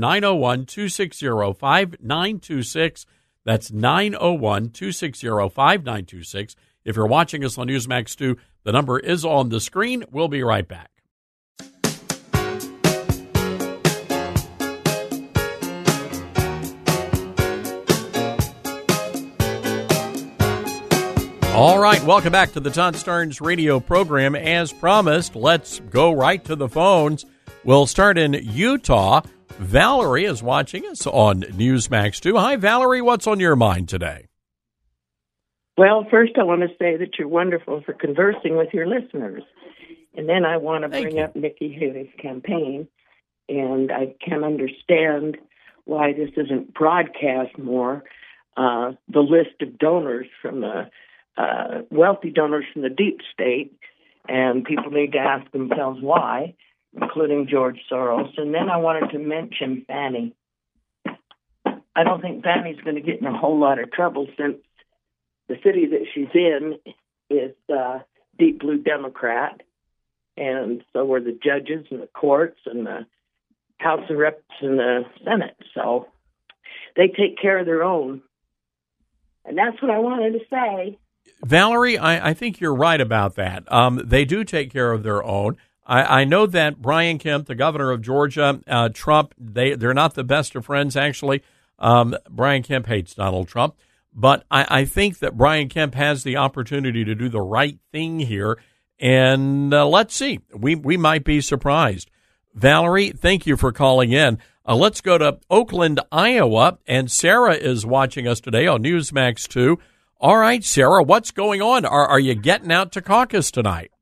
901-260-5926. That's 901-260-5926. If you're watching us on Newsmax 2, the number is on the screen. We'll be right back. All right, welcome back to the Todd Starnes radio program. As promised, let's go right to the phones. We'll start in Utah. Valerie is watching us on Newsmax 2. Hi, Valerie. What's on your mind today? Well, first I want to say that you're wonderful for conversing with your listeners. And then I want to bring up Nikki Haley's campaign. And I can understand why this isn't broadcast more. The list of donors from the wealthy donors from the deep state, and people need to ask themselves why, including George Soros. And then I wanted to mention Fannie. I don't think Fannie's going to get in a whole lot of trouble, since the city that she's in is deep blue Democrat, and so are the judges and the courts and the House of Reps and the Senate. So they take care of their own. And that's what I wanted to say. Valerie, I think you're right about that. They do take care of their own. I know that Brian Kemp, the governor of Georgia, Trump, they're not the best of friends, actually. Brian Kemp hates Donald Trump. But I think that Brian Kemp has the opportunity to do the right thing here. And let's see. We might be surprised. Valerie, thank you for calling in. Let's go to Oakland, Iowa. And Sarah is watching us today on Newsmax 2. All right, Sarah, what's going on? Are you getting out to caucus tonight?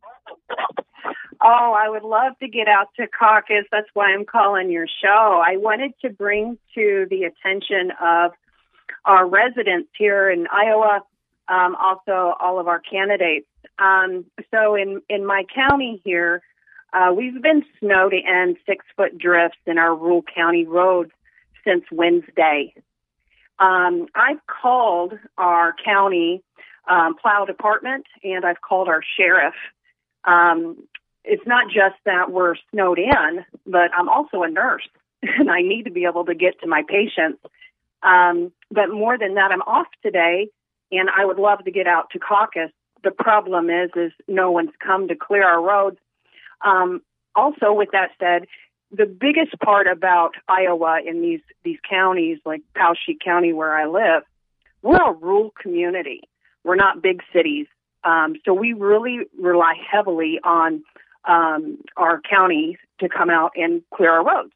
Oh, I would love to get out to caucus. That's why I'm calling your show. I wanted to bring to the attention of our residents here in Iowa, also all of our candidates. So in my county here, we've been snowed in 6-foot drifts in our rural county roads since Wednesday. I've called our county plow department, and I've called our sheriff. It's not just that we're snowed in, but I'm also a nurse, and I need to be able to get to my patients. But more than that, I'm off today, and I would love to get out to caucus. The problem is no one's come to clear our roads. Also, with that said, the biggest part about Iowa in these counties, like Poweshiek County where I live, we're a rural community. We're not big cities. So we really rely heavily on our county to come out and clear our roads.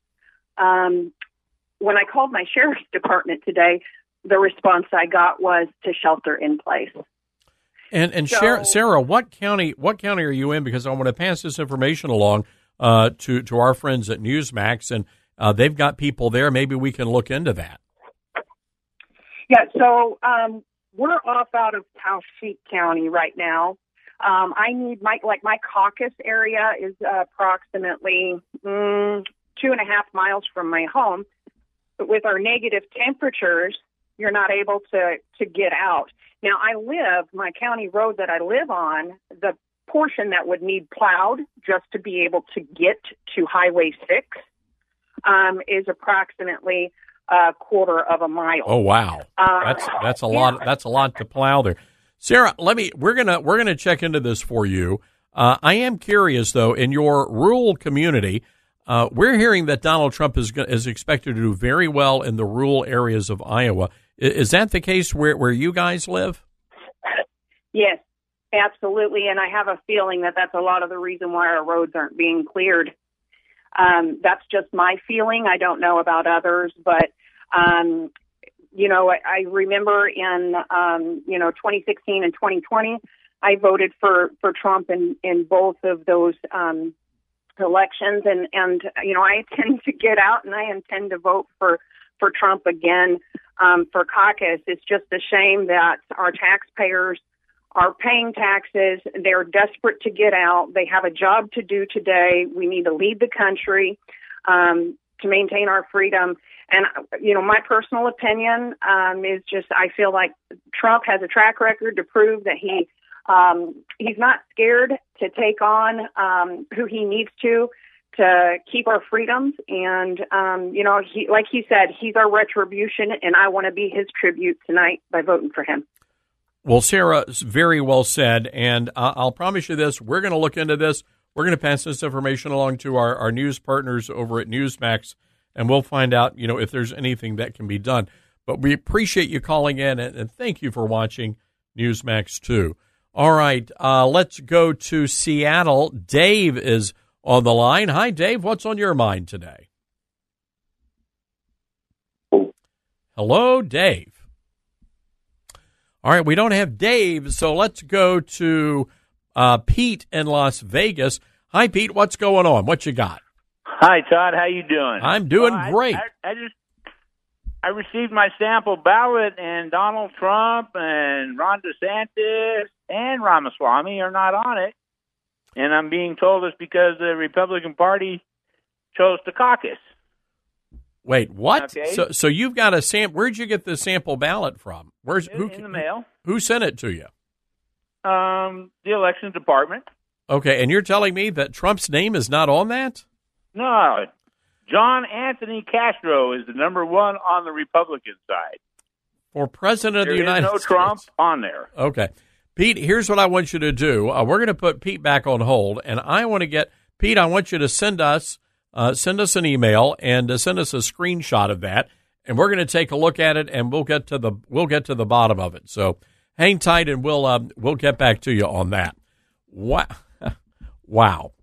When I called my sheriff's department today, the response I got was to shelter in place. And so, Sarah, what county are you in? Because I want to pass this information along to our friends at Newsmax, and they've got people there. Maybe we can look into that. Yeah, so we're off out of Poweshiek County right now. I need my caucus area is approximately 2.5 miles from my home. But with our negative temperatures, you're not able to get out. Now, my county road that I live on, the portion that would need plowed just to be able to get to Highway 6 is approximately a quarter of a mile. Oh, wow. That's a lot. Yeah. That's a lot to plow there. Sarah, we're gonna check into this for you. I am curious, though, in your rural community, we're hearing that Donald Trump is expected to do very well in the rural areas of Iowa. Is that the case where you guys live? Yes, absolutely. And I have a feeling that that's a lot of the reason why our roads aren't being cleared. That's just my feeling. I don't know about others, but, I remember in, 2016 and 2020, I voted for Trump in both of those elections. And I intend to get out and I intend to vote for Trump again for caucus. It's just a shame that our taxpayers are paying taxes. They're desperate to get out. They have a job to do today. We need to lead the country to maintain our freedom. And, my personal opinion is just I feel like Trump has a track record to prove that he's not scared to take on who he needs to keep our freedoms. And, like he said, he's our retribution, and I want to be his tribute tonight by voting for him. Well, Sarah, very well said, and I'll promise you this. We're going to look into this. We're going to pass this information along to our news partners over at Newsmax, and we'll find out, if there's anything that can be done. But we appreciate you calling in, and thank you for watching Newsmax 2. All right, let's go to Seattle. Dave is on the line. Hi, Dave. What's on your mind today? Hello, Dave. All right, we don't have Dave, so let's go to Pete in Las Vegas. Hi, Pete. What's going on? What you got? Hi, Todd. How you doing? I'm doing great. I received my sample ballot, and Donald Trump and Ron DeSantis and Ramaswamy are not on it. And I'm being told it's because the Republican Party chose to caucus. Wait, what? Okay. So you've got a sample. Where'd you get the sample ballot from? In the mail. Who sent it to you? The elections department. Okay, and you're telling me that Trump's name is not on that? No. John Anthony Castro is the number one on the Republican side. For president of the United States. There is no Trump on there. Okay. Pete, here's what I want you to do. We're going to put Pete back on hold, and I want to get Pete, I want you to send us an email and send us a screenshot of that, and we're going to take a look at it, and we'll get to the bottom of it. So hang tight, and we'll get back to you on that. Wow.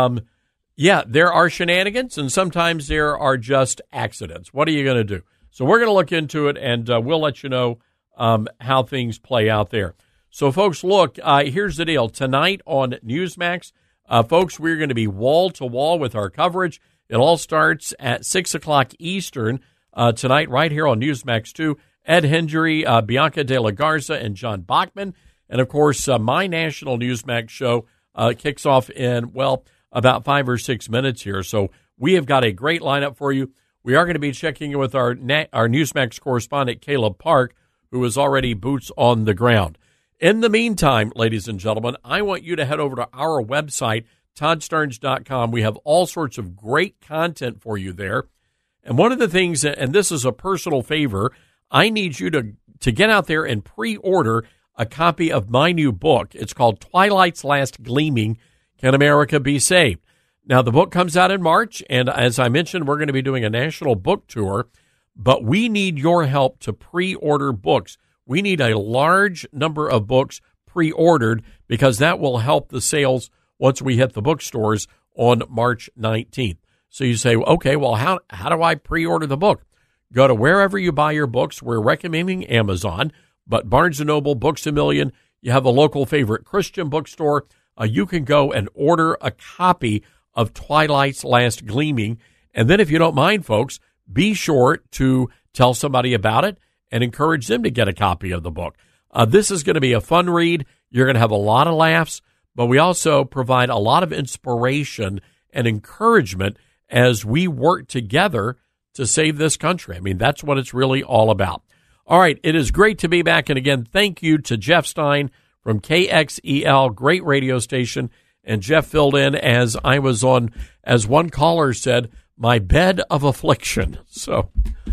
Yeah, there are shenanigans, and sometimes there are just accidents. What are you going to do? So we're going to look into it, and we'll let you know how things play out there. So, folks, look, here's the deal. Tonight on Newsmax, folks, we're going to be wall-to-wall with our coverage. It all starts at 6 o'clock Eastern tonight right here on Newsmax 2. Ed Hendry, Bianca De La Garza, and John Bachman. And, of course, my national Newsmax show kicks off in, about 5 or 6 minutes here. So we have got a great lineup for you. We are going to be checking in with our Newsmax correspondent, Caleb Park, who is already boots on the ground. In the meantime, ladies and gentlemen, I want you to head over to our website, ToddStarnes.com. We have all sorts of great content for you there. And one of the things, and this is a personal favor, I need you to get out there and pre-order a copy of my new book. It's called Twilight's Last Gleaming, Can America Be Saved? Now, the book comes out in March, and as I mentioned, we're going to be doing a national book tour, but we need your help to pre-order books. We need a large number of books pre-ordered because that will help the sales once we hit the bookstores on March 19th. So you say, okay, well, how do I pre-order the book? Go to wherever you buy your books. We're recommending Amazon, but Barnes & Noble, Books A Million, you have a local favorite Christian bookstore. You can go and order a copy of Twilight's Last Gleaming. And then if you don't mind, folks, be sure to tell somebody about it and encourage them to get a copy of the book. This is going to be a fun read. You're going to have a lot of laughs, but we also provide a lot of inspiration and encouragement as we work together to save this country. I mean, that's what it's really all about. All right, it is great to be back. And again, thank you to Jeff Stein from KXEL, great radio station. And Jeff filled in as I was on, as one caller said, my bed of affliction. So,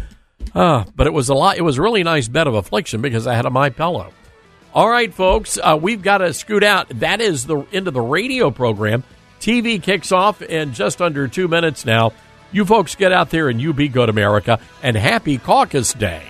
but it was it was a really nice bed of affliction because I had a MyPillow. All right, folks, we've got to scoot out. That is the end of the radio program. TV kicks off in just under 2 minutes now. You folks get out there and you be good, America, and happy Caucus Day.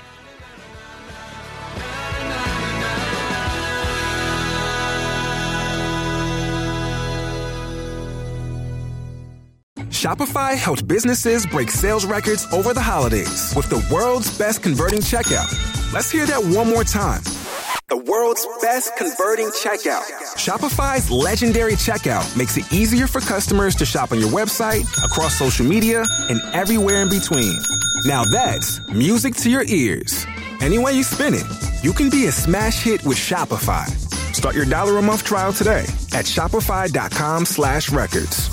Shopify helps businesses break sales records over the holidays with the world's best converting checkout. Let's hear that one more time. The world's best converting checkout. Shopify's legendary checkout makes it easier for customers to shop on your website, across social media, and everywhere in between. Now that's music to your ears. Any way you spin it, you can be a smash hit with Shopify. Start your $1 a month trial today at shopify.com/records.